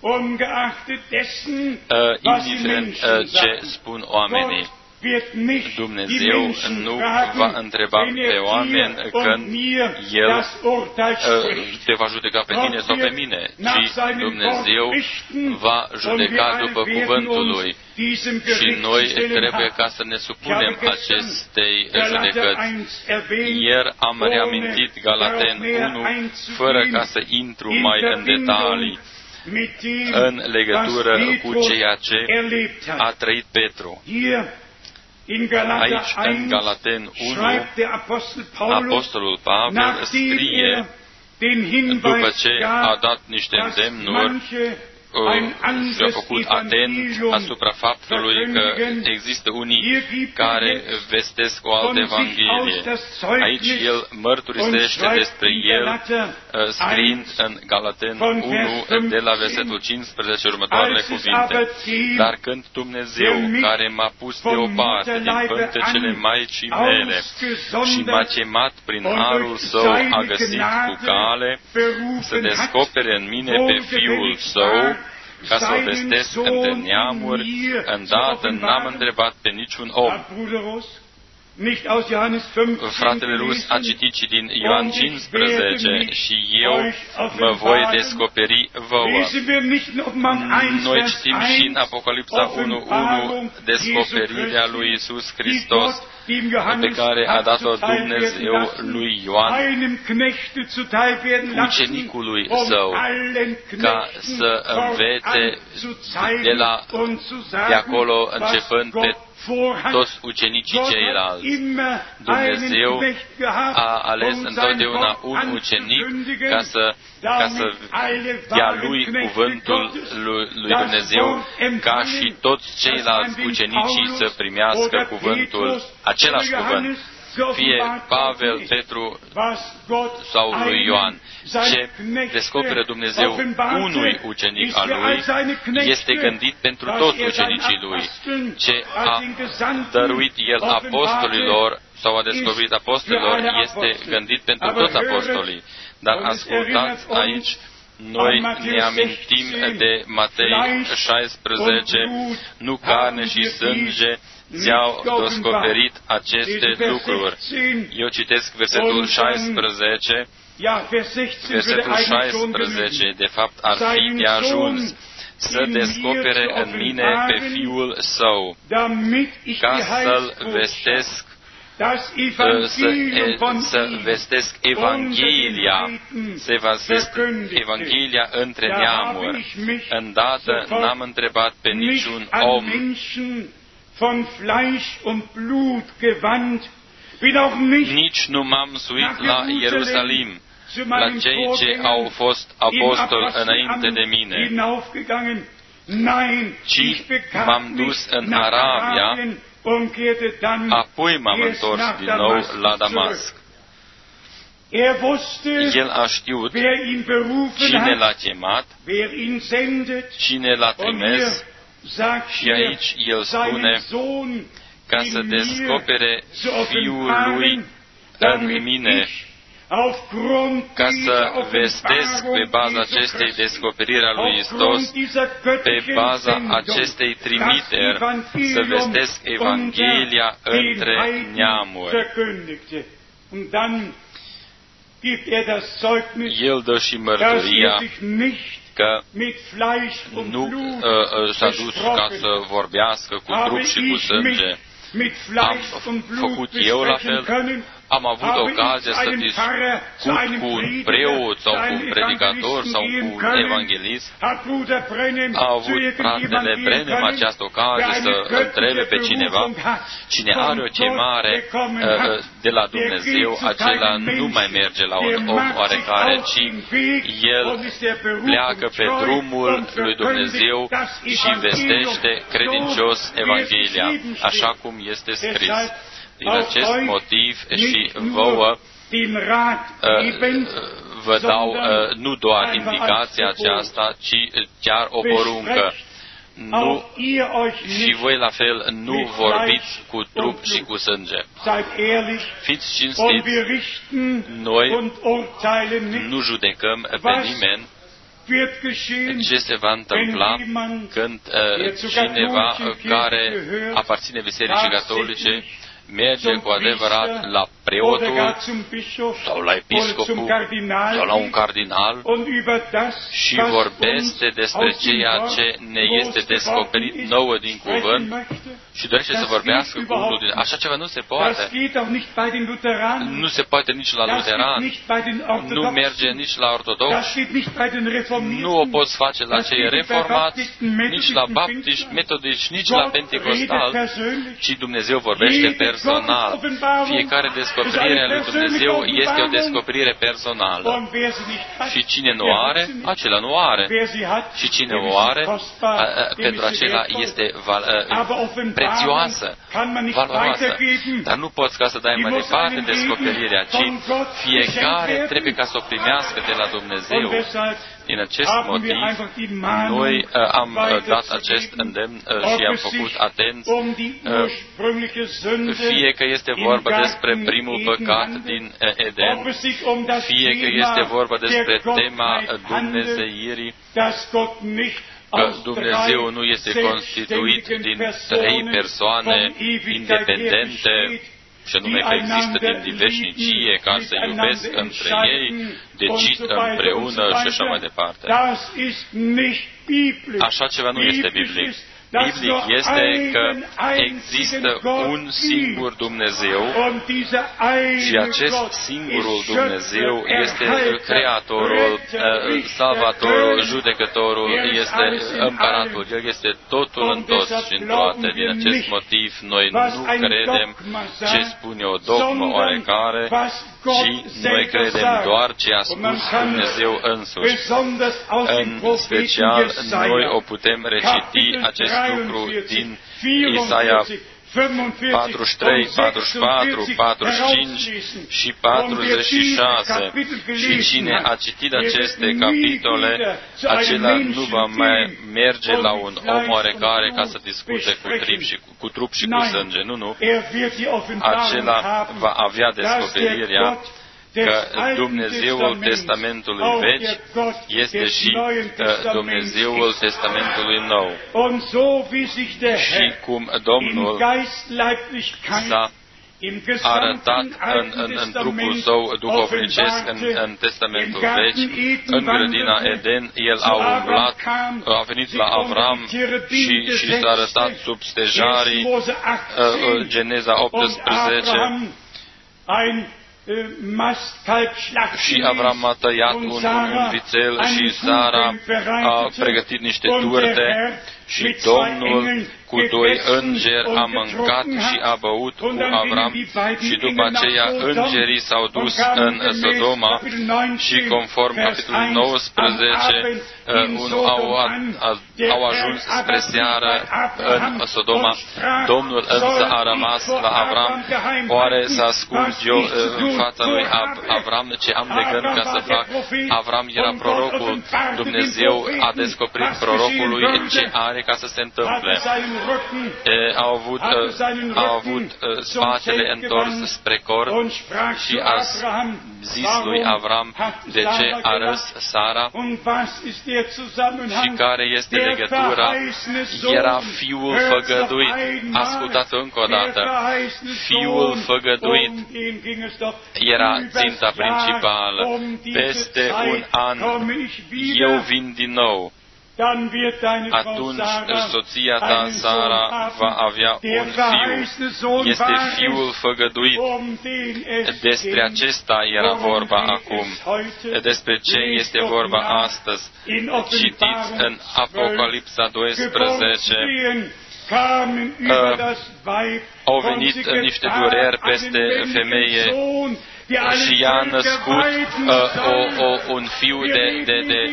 Uh, indiferent uh, ce spun oamenii. Dumnezeu nu va întreba pe oameni când El uh, te va judeca pe tine sau pe mine, ci Dumnezeu va judeca după cuvântul Lui. Și noi trebuie ca să ne supunem acestei judecăți. Ieri am reamintit Galaten unu, fără ca să intru mai în detalii, în legătură cu ceea ce a trăit Petru. Aici, în Galaten unu, Apostolul Pavel scrie, după ce a dat niște îndemnuri și a făcut atent asupra faptului că există unii care vestesc o altă Evanghelie. Aici el mărturisește despre el, scriind în Galaten unu, de la versetul cincisprezece, următoarele cuvinte: dar când Dumnezeu, care m-a pus deoparte din pântecele Maicii mele și m-a chemat prin harul Său, a găsit cu cale să descopere în mine pe Fiul Său, ca să o vestesc între neamuri, îndată n-am întrebat pe niciun om. Fratele Rus a citit și din Ioan cincisprezece și eu mă voi descoperi vouă. Noi citim și în Apocalipsa unu unu descoperirea lui Iisus Hristos pe care a dat-o Dumnezeu lui Ioan, ucenicului său, ca să învețe de, la, de acolo începând pe toți ucenicii ceilalți. Dumnezeu a ales întotdeauna un ucenic ca să, ca să dea lui cuvântul lui, lui Dumnezeu, ca și toți ceilalți ucenicii să primească cuvântul, același cuvânt, fie Pavel, Petru sau lui Ioan. Ce descoperă Dumnezeu unui ucenic al lui este gândit pentru toți ucenicii lui. Ce a dăruit el apostolilor sau a descoperit apostolilor este gândit pentru toți apostolii. Dar ascultați aici, noi ne amintim de Matei șaisprezece, nu carne și sânge ți-au descoperit aceste lucruri. Eu citesc versetul șaisprezece, versetul șaisprezece, de fapt ar fi de ajuns să descopere în mine pe Fiul Său, ca să-L vestesc, să, să vestesc Evanghelia, să vestesc Evanghelia între neamuri. Îndată n-am întrebat pe niciun om, von Fleisch und Blut gewandt, bin auch nicht nici nu m-am suit la Ierusalim, la cei ce au fost apostoli înainte de mine, ci m-am dus în Arabia, apoi m-am întors din nou la Damasc. El a știut cine l-a chemat, cine l-a trimis, și aici el spune ca să descopere Fiul lui în mine, ca să vestesc pe baza acestei descoperiri a lui Hristos, pe baza acestei trimiteri, să vestesc Evanghelia între neamuri. El dă și mărturia că nu uh, s-a dus ca să vorbească cu trup și cu sânge. Am făcut eu la fel, am avut ocazia să discut cu un preot sau cu un predicator sau cu un evanghelist. A avut fratele Brenem această ocazie să întrebe pe cineva. Cine are o chemare uh, de la Dumnezeu, acela nu mai merge la un om oarecare, ci el pleacă pe drumul lui Dumnezeu și vestește credincios Evanghelia, așa cum este scris. Din acest motiv și vouă vă dau nu doar indicația aceasta, ci chiar o poruncă. Nu, și voi la fel nu vorbiți cu trup și cu sânge. Fiți cinstiți, noi nu judecăm pe nimeni. Ce se va întâmpla când uh, cineva care aparține Bisericii Catolice merge cu adevărat la preotul sau la episcopul sau la un cardinal și vorbește despre ceea ce ne este descoperit nouă din cuvânt și dorește să vorbească cu unul din... Așa ceva nu se poate. Nu se poate nici la luteran, nu merge nici la ortodoxi, nu o poți face la cei reformați, nici la baptiști, metodiști, nici la pentecostal, ci Dumnezeu vorbește personal. Fiecare descoperire a lui Dumnezeu este o descoperire personală. Și cine nu are, acela nu are. Și cine o are, a, a, pentru acela este val, a, prețioasă, valoroasă. Dar nu poți ca să dai mai departe descoperirea, ci fiecare trebuie ca să o primească de la Dumnezeu. Din acest motiv, noi uh, am uh, dat acest îndemn uh, și am făcut atenți, uh, fie că este vorba despre primul păcat din uh, Eden, fie că este vorba despre tema dumnezeirii, că Dumnezeu nu este constituit din trei persoane independente, și anume că există timp din veșnicie ca să iubesc între ei, decid împreună și așa mai departe. Așa ceva nu este biblic. Biblic este că există un singur Dumnezeu și acest singurul Dumnezeu este Creatorul, Salvatorul, Judecătorul, este Împăratul. El este totul în toți și în toate. Din acest motiv noi nu credem ce spune o dogmă oarecare, ci noi credem doar ce a spus Dumnezeu însuși. În special, noi o putem reciti acest lucru din Isaia patruzeci și trei, patruzeci și patru, patruzeci și cinci și patruzeci și șase. Și cine a citit aceste capitole, acela nu va mai merge la un om oarecare ca să discute cu, trip și, cu trup și cu sânge. Nu, nu. Acela va avea descoperirea că Dumnezeul Testamentului Vechi este și Dumnezeul Testamentului Nou. Și cum Domnul s-a arătat în, în, în trupul său duhovnicesc în, în Testamentul Vechi, în grădina Eden, El a umblat, a venit la Avram și, și s-a arătat sub stejarii, Geneza optsprezece, și Avram a tăiat un, un, un vițel și Sara a pregătit niște turte și Domnul cu doi îngeri a mâncat și a băut cu Avram și după aceea îngerii s-au dus în Sodoma și conform capitolului nouăsprezece au, au ajuns spre seară în Sodoma. Domnul însă a rămas la Avram. Oare să ascult eu în fața lui Avram ce am de gând ca să fac? Avram era prorocul. Dumnezeu a descoperit prorocului ce are ca să se întâmple. E, au avut, au avut spatele întors spre corp și a zis lui Avram de ce a râs Sara și care este legătura. Era fiul făgăduit. Ascultați încă o dată. Fiul făgăduit era ținta principală. Peste un an eu vin din nou. Atunci soția ta, Sara, va avea un fiu. Este fiul făgăduit. Despre acesta era vorba acum. Despre ce este vorba astăzi? Citiți în Apocalipsa doisprezece. Uh, au venit niște dureri peste femeie și i-a născut uh, o, o, un fiu de, de, de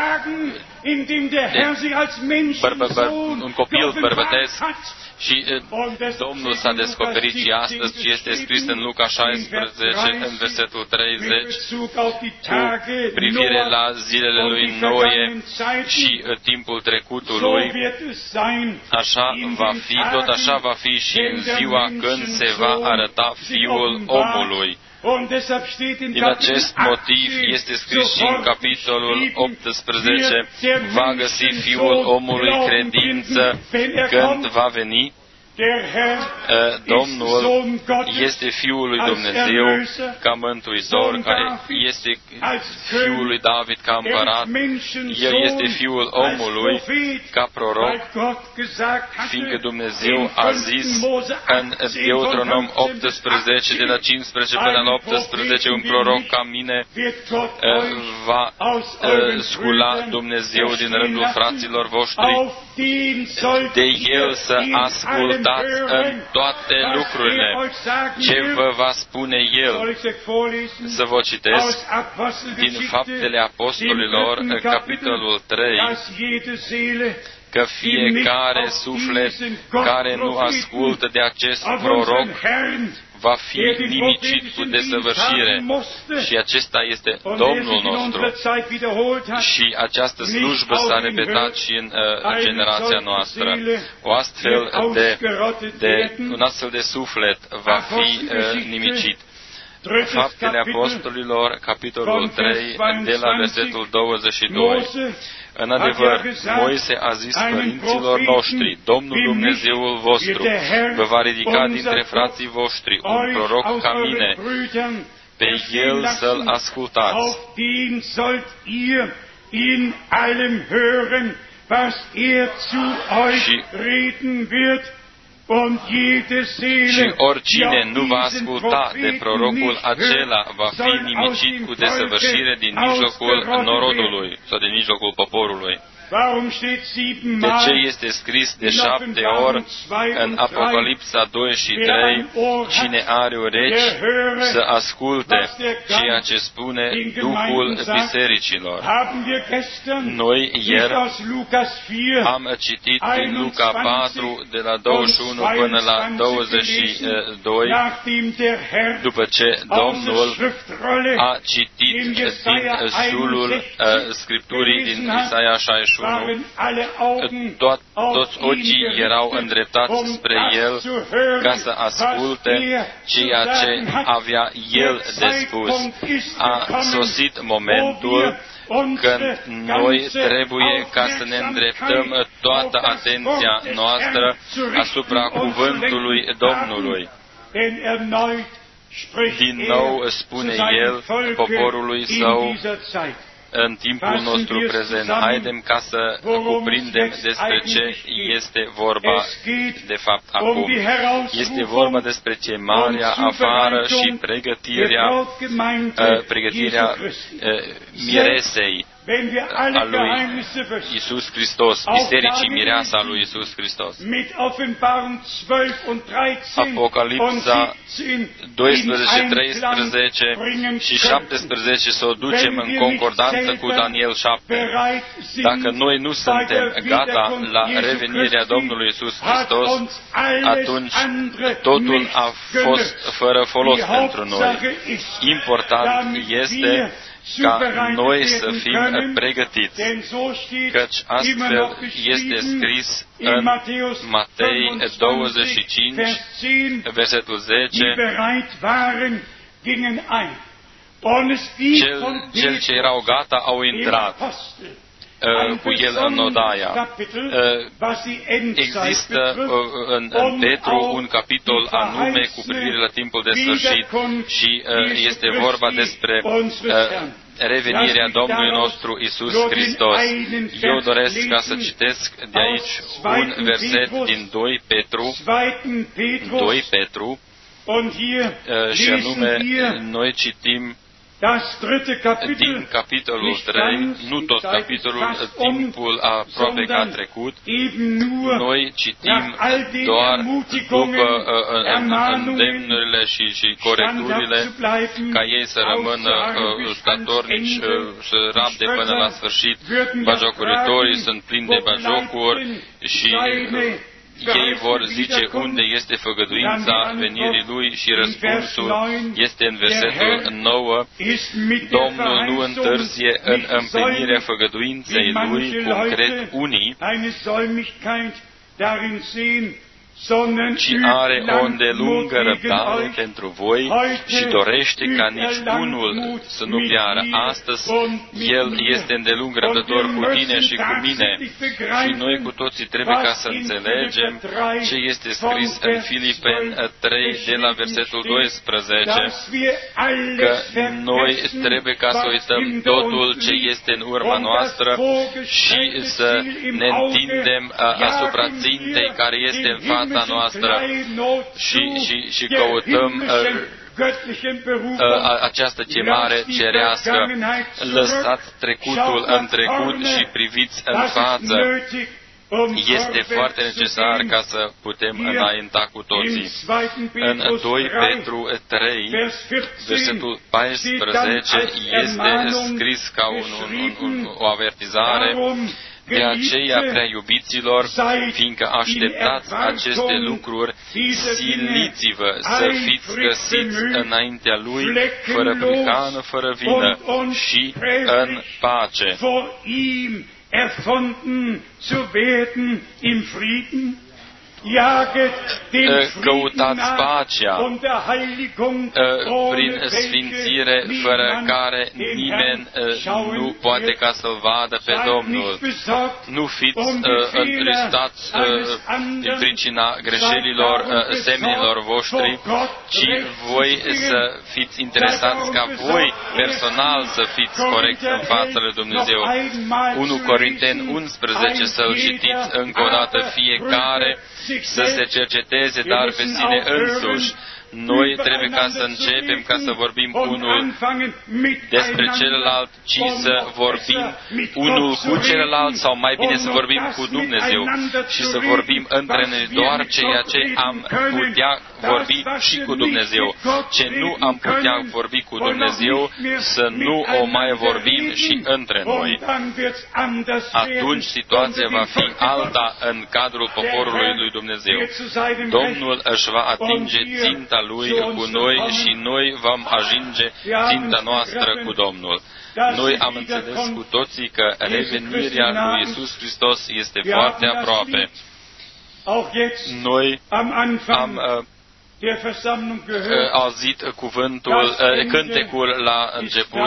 Bărbă, băr, un copil bărbătesc și Domnul s-a descoperit și astăzi și este scris în Luca șaisprezece, în versetul treizeci, cu privire la zilele lui Noe și timpul trecutului. Așa va fi, tot așa va fi și în ziua când se va arăta Fiul omului. Din acest motiv este scris și în capitolul optsprezece, va găsi Fiul omului credință când va veni. Domnul este Fiul lui Dumnezeu ca mântuitor, care este Fiul lui David ca împărat. El este Fiul omului ca proroc, fiindcă Dumnezeu a zis în Deuteronom optsprezece, de la cincisprezece până la optsprezece, un proroc ca mine va scula Dumnezeu din rândul fraților voștri, de El să ascultați în toate lucrurile ce vă va spune El. Să vă citesc din Faptele Apostolilor, în capitolul trei, că fiecare suflet care nu ascultă de acest proroc va fi nimicit cu desăvârșire. Și acesta este Domnul nostru. Și această slujbă s-a repetat și în uh, generația noastră. O astfel de, de, un astfel de suflet va fi uh, nimicit. Faptele Apostolilor, capitolul trei, de la versetul douăzeci și doi. În adevăr, Moise a zis părinților noștri, Domnul Dumnezeul vostru vă va ridica dintre frații voștri un proroc ca mine, pe el să-l ascultați. Și, și oricine nu va asculta de prorocul acela va fi nimicit cu desăvârșire din mijlocul norodului sau din mijlocul poporului. De ce este scris de șapte ori în Apocalipsa doi și trei, cine are urechi să asculte ceea ce spune Duhul bisericilor? Noi ieri am citit din Luca patru, de la douăzeci și unu până la douăzeci și doi, după ce Domnul a citit din sulul uh, Scripturii din Isaia șaizeci și unu, Tot, toți ochii erau îndreptați spre El ca să asculte ceea ce avea El de spus. A sosit momentul când noi trebuie ca să ne îndreptăm toată atenția noastră asupra cuvântului Domnului. Din nou spune El poporului Său în timpul nostru prezent. Haidem ca să cuprindem despre ce este vorba de fapt acum. Este vorba despre chemarea afară și pregătirea, pregătirea miresei a lui Iisus Hristos, Bisericii Mireasa a lui Iisus Hristos. Apocalipsa doisprezece, treisprezece și șaptesprezece să o ducem în concordanță cu Daniel șapte. Dacă noi nu suntem gata la revenirea Domnului Iisus Hristos, atunci totul a fost fără folos pentru noi. Important este ca noi să fim pregătiți, căci astfel este scris în Matei douăzeci și cinci, versetul zece, cel, cel ce erau gata au intrat uh, cu el în odaia. Uh, există uh, în, în Petru un capitol anume cu privire la timpul de sfârșit și uh, este vorba despre uh, revenirea Domnului nostru Iisus Hristos. Eu doresc ca să citesc de aici un verset din doi Petru, doi Petru, uh, și anume noi citim din capitolul trei, nu tot capitolul, timpul aproape că a trecut, noi citim doar după îndemnurile și, și corecturile ca ei să rămână statornici, să rabde până la sfârșit. Bagiocuritorii sunt plini de bagiocuri și ei vor zice unde este făgăduința venirii Lui și răspunsul este în versetul nouă. Domnul nu întârzie în împlinirea făgăduinței Lui, cum cred unii, ci are o îndelungă răbdare pentru voi și dorește ca nici unul să nu piară. Astăzi El este îndelung răbdător cu tine și cu mine și noi cu toții trebuie ca să înțelegem ce este scris în Filipeni trei de la versetul doisprezece, că noi trebuie ca să uităm totul ce este în urma noastră și să ne întindem asupra țintei care este în fața noastră și, și, și căutăm uh, uh, această chemare cerească. Lăsați trecutul în trecut și priviți în față. Este foarte necesar ca să putem înainta cu toții. În doi Petru trei, versetul paisprezece, este scris ca un, un, un, o avertizare. De aceea, prea iubiților, fiindcă așteptați aceste lucruri, siliți-vă să fiți găsiți înaintea Lui, fără prihană, fără vină și în pace. căutați pacea prin sfințire, fără care nimeni nu poate ca să-L vadă pe Domnul. Nu fiți întristați din pricina greșelilor semenilor voștri, ci voi să fiți interesanți ca voi personal să fiți corecți în fața lui Dumnezeu. unu Corinteni unsprezece, să-l citiți încă o dată fiecare, să se cerceteze, dar pe sine însuși. Noi trebuie ca să începem ca să vorbim unul despre celălalt, ci să vorbim unul cu celălalt, sau mai bine să vorbim cu Dumnezeu și să vorbim între noi doar ceea ce am putea vorbi și cu Dumnezeu. Ce nu am putea vorbi cu Dumnezeu, să nu o mai vorbim și între noi. Atunci situația va fi alta în cadrul poporului lui Dumnezeu. Domnul își va atinge ținta Lui cu noi și noi vom ajunge ținta noastră cu Domnul. Noi am înțeles cu toții că revenirea lui Iisus Hristos este foarte aproape. Noi am auzit cuvântul, cântecul la început,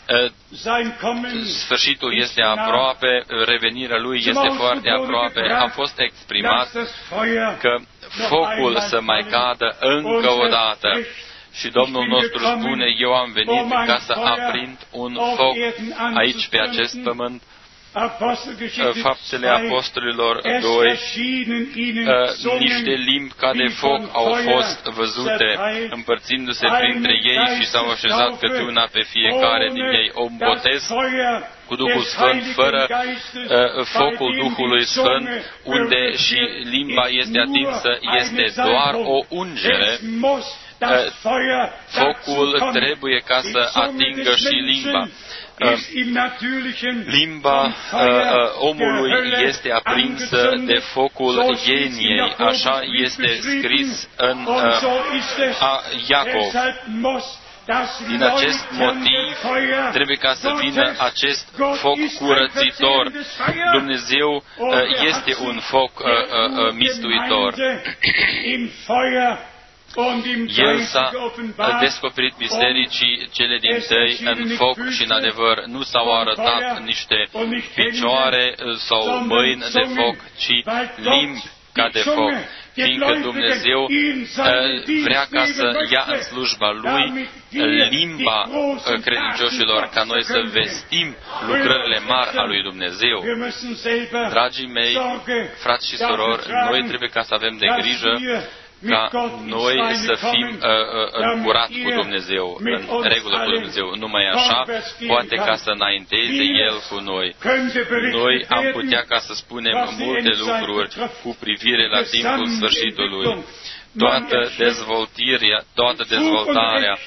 sfârșitul este aproape, revenirea Lui este foarte aproape. A fost exprimat că focul să mai cadă încă o dată. Și Domnul nostru spune, eu am venit ca să aprind un foc aici pe acest pământ. Faptele Apostolilor doi, niște limbi ca de foc au fost văzute, împărțindu-se printre ei și s-au așezat câte una pe fiecare din ei. Un botez cu Duhul Sfânt, fără uh, focul Duhului Sfânt, unde și limba este atinsă, este doar o ungere. Uh, focul trebuie ca să atingă și limba. Limba uh, omului este aprinsă de focul geniei, așa este scris în uh, a Iacov. Din acest motiv trebuie ca să vină acest foc curățitor. Dumnezeu uh, este un foc uh, uh, mistuitor. El s-a descoperit bisericii cele din tăi în foc și în adevăr. Nu s-au arătat niște picioare sau mâini de foc, ci limbi ca de foc. Fiindcă Dumnezeu vrea ca să ia în slujba Lui limba credincioșilor, ca noi să vestim lucrările mari a Lui Dumnezeu. Dragii mei, frați și surori, noi trebuie ca să avem de grijă ca noi să fim uh, uh, în curat cu Dumnezeu, în regulă cu Dumnezeu. Numai așa poate ca să înainteze El cu noi. Noi am putea ca să spunem multe lucruri cu privire la timpul sfârșitului. Toată dezvoltarea, toată dezvoltarea,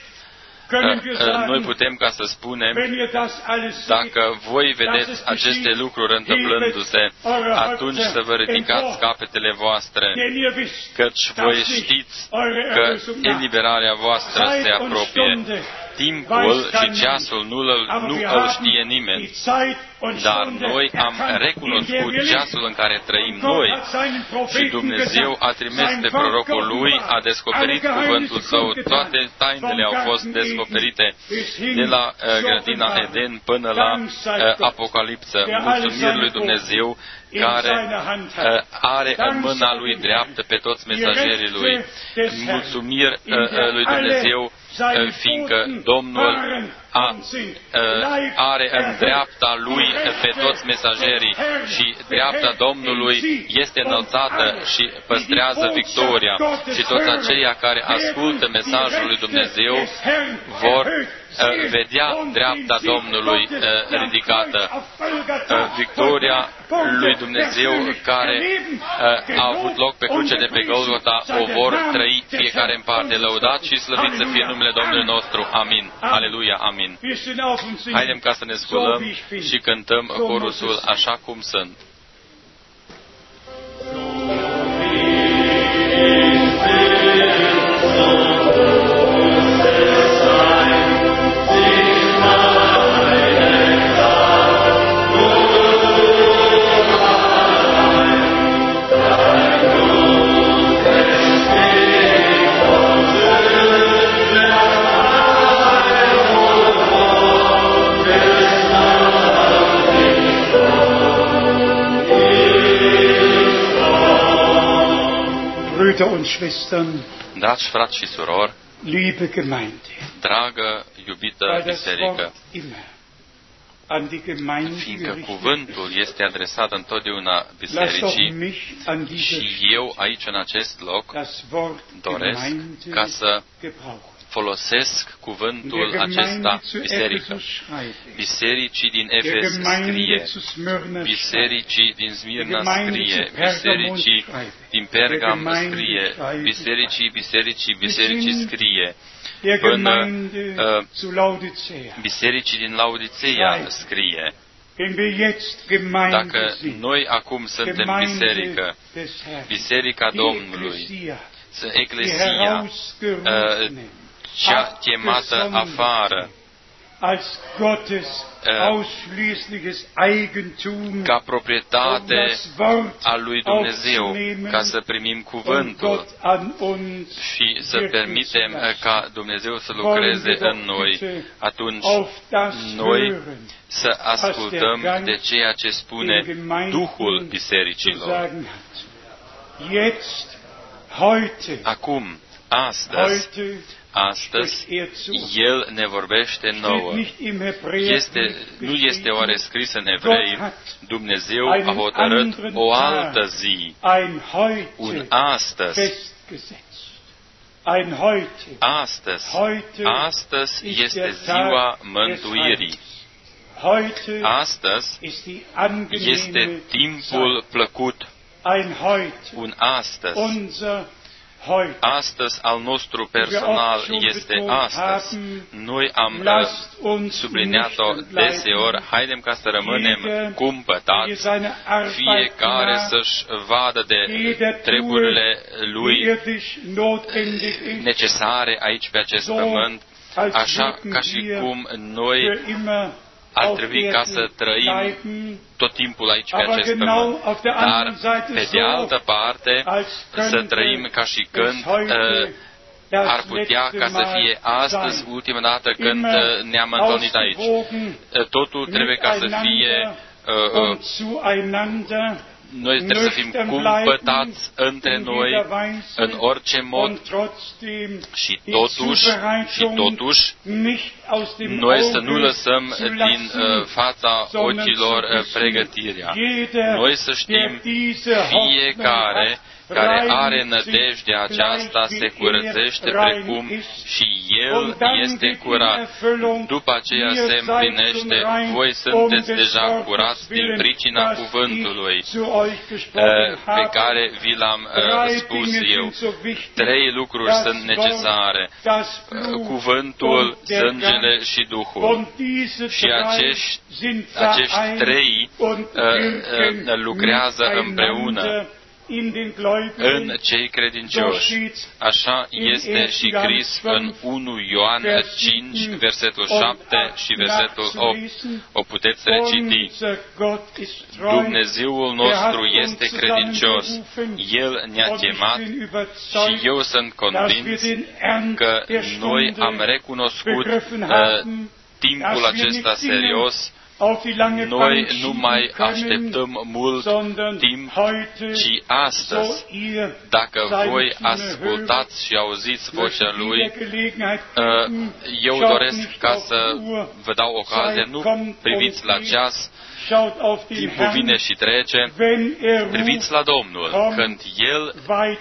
noi putem ca să spunem, dacă voi vedeți aceste lucruri întâmplându-se, atunci să vă ridicați capetele voastre, căci voi știți că eliberarea voastră se apropie. Timpul și ceasul nu îl, nu îl știe nimeni, dar noi am recunoscut ceasul în care trăim noi și Dumnezeu a trimis pe prorocul Lui, a descoperit cuvântul Său, toate tainele au fost descoperite de la uh, grădina Eden până la uh, Apocalipsă. Mulțumiri lui Dumnezeu care uh, are în mâna Lui dreaptă pe toți mesagerii Lui. Mulțumiri uh, lui Dumnezeu, fiindcă Domnul a, are în dreapta Lui pe toți mesagerii și dreapta Domnului este înălțată și păstrează victoria. Și toți aceia care ascultă mesajul lui Dumnezeu vor vedea dreapta Domnului ridicată. Victoria lui Dumnezeu care a avut loc pe cruce de pe Golgota o vor trăi fiecare în parte. Lăudat și slăvit să fie numele Domnului nostru. Amin. Aleluia. Amin. Haidem ca să ne sculăm și cântăm corusul Așa cum sunt. Oh Brüder und Schwestern, Dragi frați și surori, liebe Gemeinde, dragă, iubită weil das biserică, Wort immer an die Gemeinde fiindcă gerichtet cuvântul ist, este adresat întotdeauna lass doch bisericii mich an dieser și eu aici, în acest loc, das Wort doresc Gemeinde ca să gebrauchen. folosesc cuvântul Der acesta, Gemeinde zu biserică. Ephesus schreibe ich, Bisericii din der Efes Gemeinde scrie, zu Smyrna schreibe ich, bisericii din der Smirna Gemeinde scrie, zu Pergamon bisericii schreibe ich, din der Pergam Gemeinde scrie, schreibe bisericii, ich, bisericii, bisericii Bis scrie, der până Gemeinde uh, zu Laodicea. bisericii din Laodiceea scrie. Wenn wir jetzt Gemeinde Dacă sind, noi acum suntem Gemeinde biserică, des Herrn, biserica die Domnului, Ekklesia, die eclesia, herausgerufene, cea chemată afară, als Gottes uh, ausschließliches Eigentum, ca um proprietate das Wort a lui Dumnezeu, aufzunehmen ca să primim und cuvântul Gott an uns și să wirken permitem zu lassen. ca Dumnezeu să Wollen wir lucreze doch în noi, bitte atunci auf das noi hören, să ascultăm de ceea ce spune Duhul zu bisericilor. sagen hat. Jetzt, heute, Acum, astăzi, heute astăzi, spricht er zu uns. El ne vorbește Steht nouă. nicht im Hebräer Este, nu este oare scris în Evrei, Dumnezeu a hotărât o altă zi, ein un heute astăzi, festgesetzt. Ein heute. astăzi, Heute astăzi ist este der ziua Tag des mântuirii. Heils. Heute Astăzi ist die este angenehme timpul Zeit. plăcut, Ein heute. un astăzi. Unser heute. Astăzi al nostru personal este astăzi. Noi am Lasst uns subliniat-o nüchtern deseori, bleiben. haidem ca să rămânem Jeder, cumpătați, die seine Arbeit fiecare nach, să-și vadă de jeder treburile tue, lui wie irdisch notwendig ist, necesare aici pe acest so pământ, als așa würden ca și wir cum noi für immer ar auf trebui ca să Erden trăim bleiben, tot timpul aici pe aber acest genau pământ. auf der Dar, anderen Seite pe de so, altă parte, als să könnte trăim ca și es când heute uh, das ar putea letzte ca să Mal fie astăzi sein. ultima dată când Immer uh, ne-am întâlnit aici. ausgewogen, Uh, Totul trebuie ca să fie uh, uh, und zueinander, noi trebuie să fim nüchtern cumpătați bleiben, între in noi jeder Weise, în orice mod und trotzdem și die totuși, și Zubereitung totuși nicht aus dem noi să nu Auge lăsăm zu din lassen, uh, fața sondern ochilor zu uh, wissen, pregătirea. jeder, Noi să der știm, diese Hoffnung fiecare hat, care are reinigt sich nădejdea aceasta gleich se wie curățește er rein precum ist. și El Und dann este geht in curat. Erfüllung, După aceea ihr se seid împlinește, schon rein, voi um sunteți des deja Wortes curați din willen, pricina das cuvântului ich zu euch gesprochen uh, pe habe. care vi l-am uh, Drei spus Dinge eu. sind so wichtig, Trei lucruri das sunt necesare, Wort, das uh, Blut cuvântul, und der sângele Geist. și Duhul. Und diese Și drei acești, sind acești vereint trei und uh, wirken uh, lucrează împreună miteinander in den Gläubigen. în cei credincioși. Așa este și scris în unu Ioan cinci, versetul șapte și versetul opt. O puteți reciti. Dumnezeul nostru este credincios. El ne-a chemat și eu sunt convins că noi am recunoscut uh, timpul acesta serios. Noi nu mai așteptăm mult timp, ci astăzi, dacă voi ascultați și auziți vocea Lui, eu doresc ca să vă dau ocazia, nu priviți la ceas, timpul vine și trece, priviți la Domnul, când El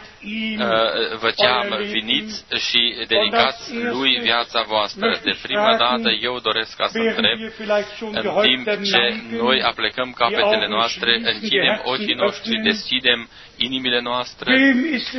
vă cheamă, veniți și dedicați Lui viața voastră. De prima dată eu doresc ca să întreb, în timp ce noi aplecăm capetele noastre, închidem ochii noștri, deschidem inimile noastre,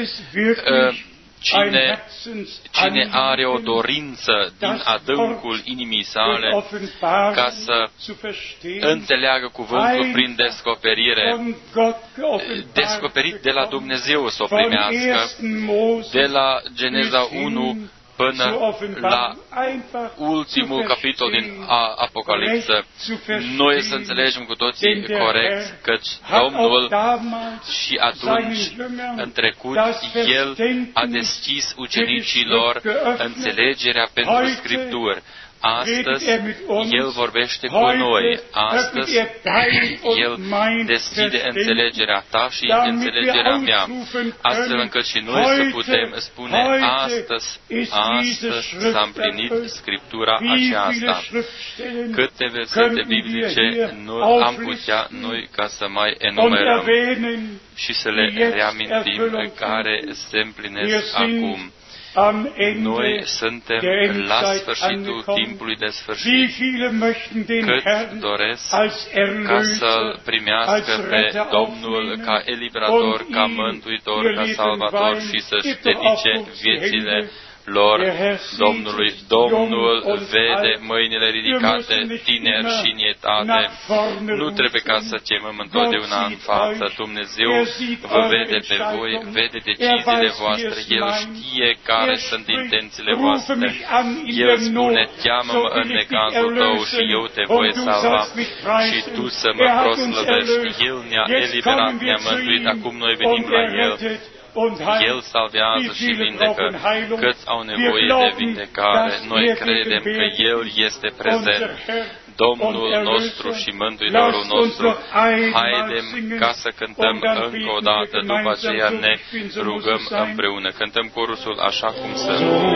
Cine, cine are o dorință din adâncul inimii sale ca să înțeleagă cuvântul prin descoperire, descoperit de la Dumnezeu să o primească, de la Geneza unu până la ultimul capitol din Apocalipsă, noi să înțelegem cu toții corect căci Domnul și atunci, în trecut, El a deschis ucenicilor înțelegerea pentru Scripturi. Astăzi, El vorbește cu noi. Astăzi, El deschide înțelegerea ta și înțelegerea mea, astfel încât și noi să putem spune, astăzi, astăzi s-a împlinit Scriptura aceasta. Câte versete biblice nu am putea noi ca să mai enumerăm și să le reamintim care se împlinesc acum. Noi suntem la sfârșitul timpului de sfârșit. Cât doresc ca să-L primească pe Domnul ca eliberator, ca mântuitor, ca salvator și să-și dedice viețile lor Domnului. Domnul vede mâinile ridicate, tineri și în etate. Nu trebuie ca să chemăm întotdeauna în față. Dumnezeu vă vede pe voi, vede deciziile voastre. El știe care sunt intențiile voastre. El spune, cheamă-mă în necazul tău și eu te voi salva și tu să mă proslăvești. El ne-a eliberat, ne-a mântuit, acum noi venim la El. El salvează și vindecă. Câți au nevoie de vindecare, noi credem că El este prezent. Domnul nostru și Mântuitorul nostru. Haidem ca să cântăm încă o dată, după aceea ne rugăm împreună. Cântăm corusul așa cum să.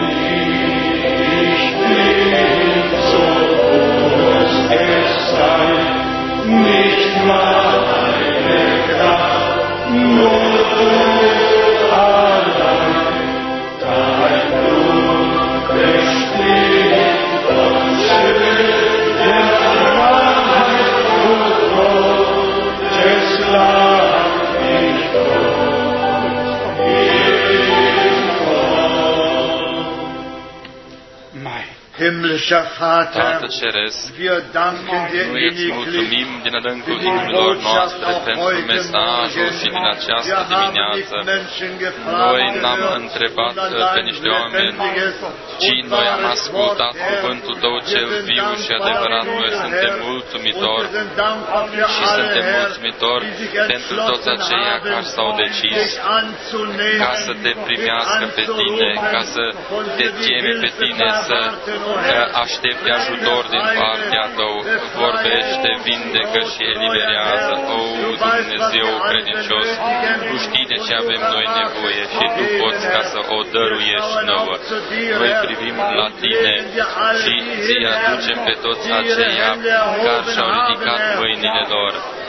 Himmlischer Vater, Tată Ceresc, wir danken dir noi îți mulțumim din adâncul inimilor noastre pentru mesajul și din această dimineață. Noi n-am întrebat pe niște oameni, ci noi am ascultat cuvântul Tău cel viu și adevărat. Noi suntem mulțumitori și suntem mulțumitori pentru toți aceia care s-au decis ca să te primească pe Tine, ca să te cheme pe Tine, să aștepte ajutor din partea Tău, vorbește, vindecă și eliberează. O, Dumnezeu credincios, Tu știi de ce avem noi nevoie și Tu poți ca să o dăruiești nouă. Noi privim la Tine și Ție aducem pe toți aceia care și-au ridicat mâinile lor.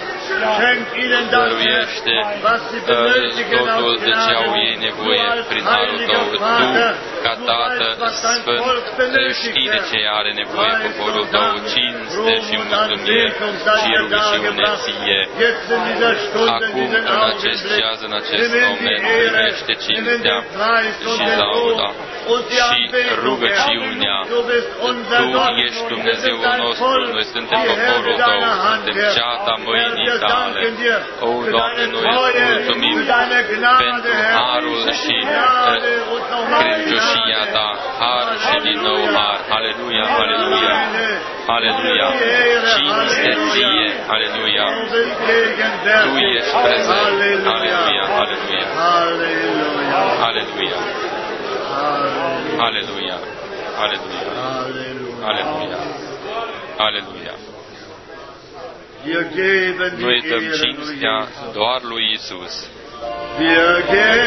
Dăruiește totul de ce au ei nevoie prin harul Tău. Tu, ca Tată Sfânt, știi de ce are nevoie poporul Tău, cinste și mulțumiri și rugăciune Ție. Acum, în acest ceas, în acest moment, primește cinstea și lauda și rugăciunea. Tu ești Dumnezeul nostru, noi suntem poporul Tău, suntem ceata mâinii Tale. O, Doamne, noi îți mulțumim pentru harul și credincioșia Ta, har și din nou har. Aleluia, aleluia, aleluia. Cinste Ție, aleluia. Tu ești prezent, aleluia, aleluia, aleluia, aleluia, aleluia, aleluia, aleluia. Noi dăm cinstea doar lui Iisus.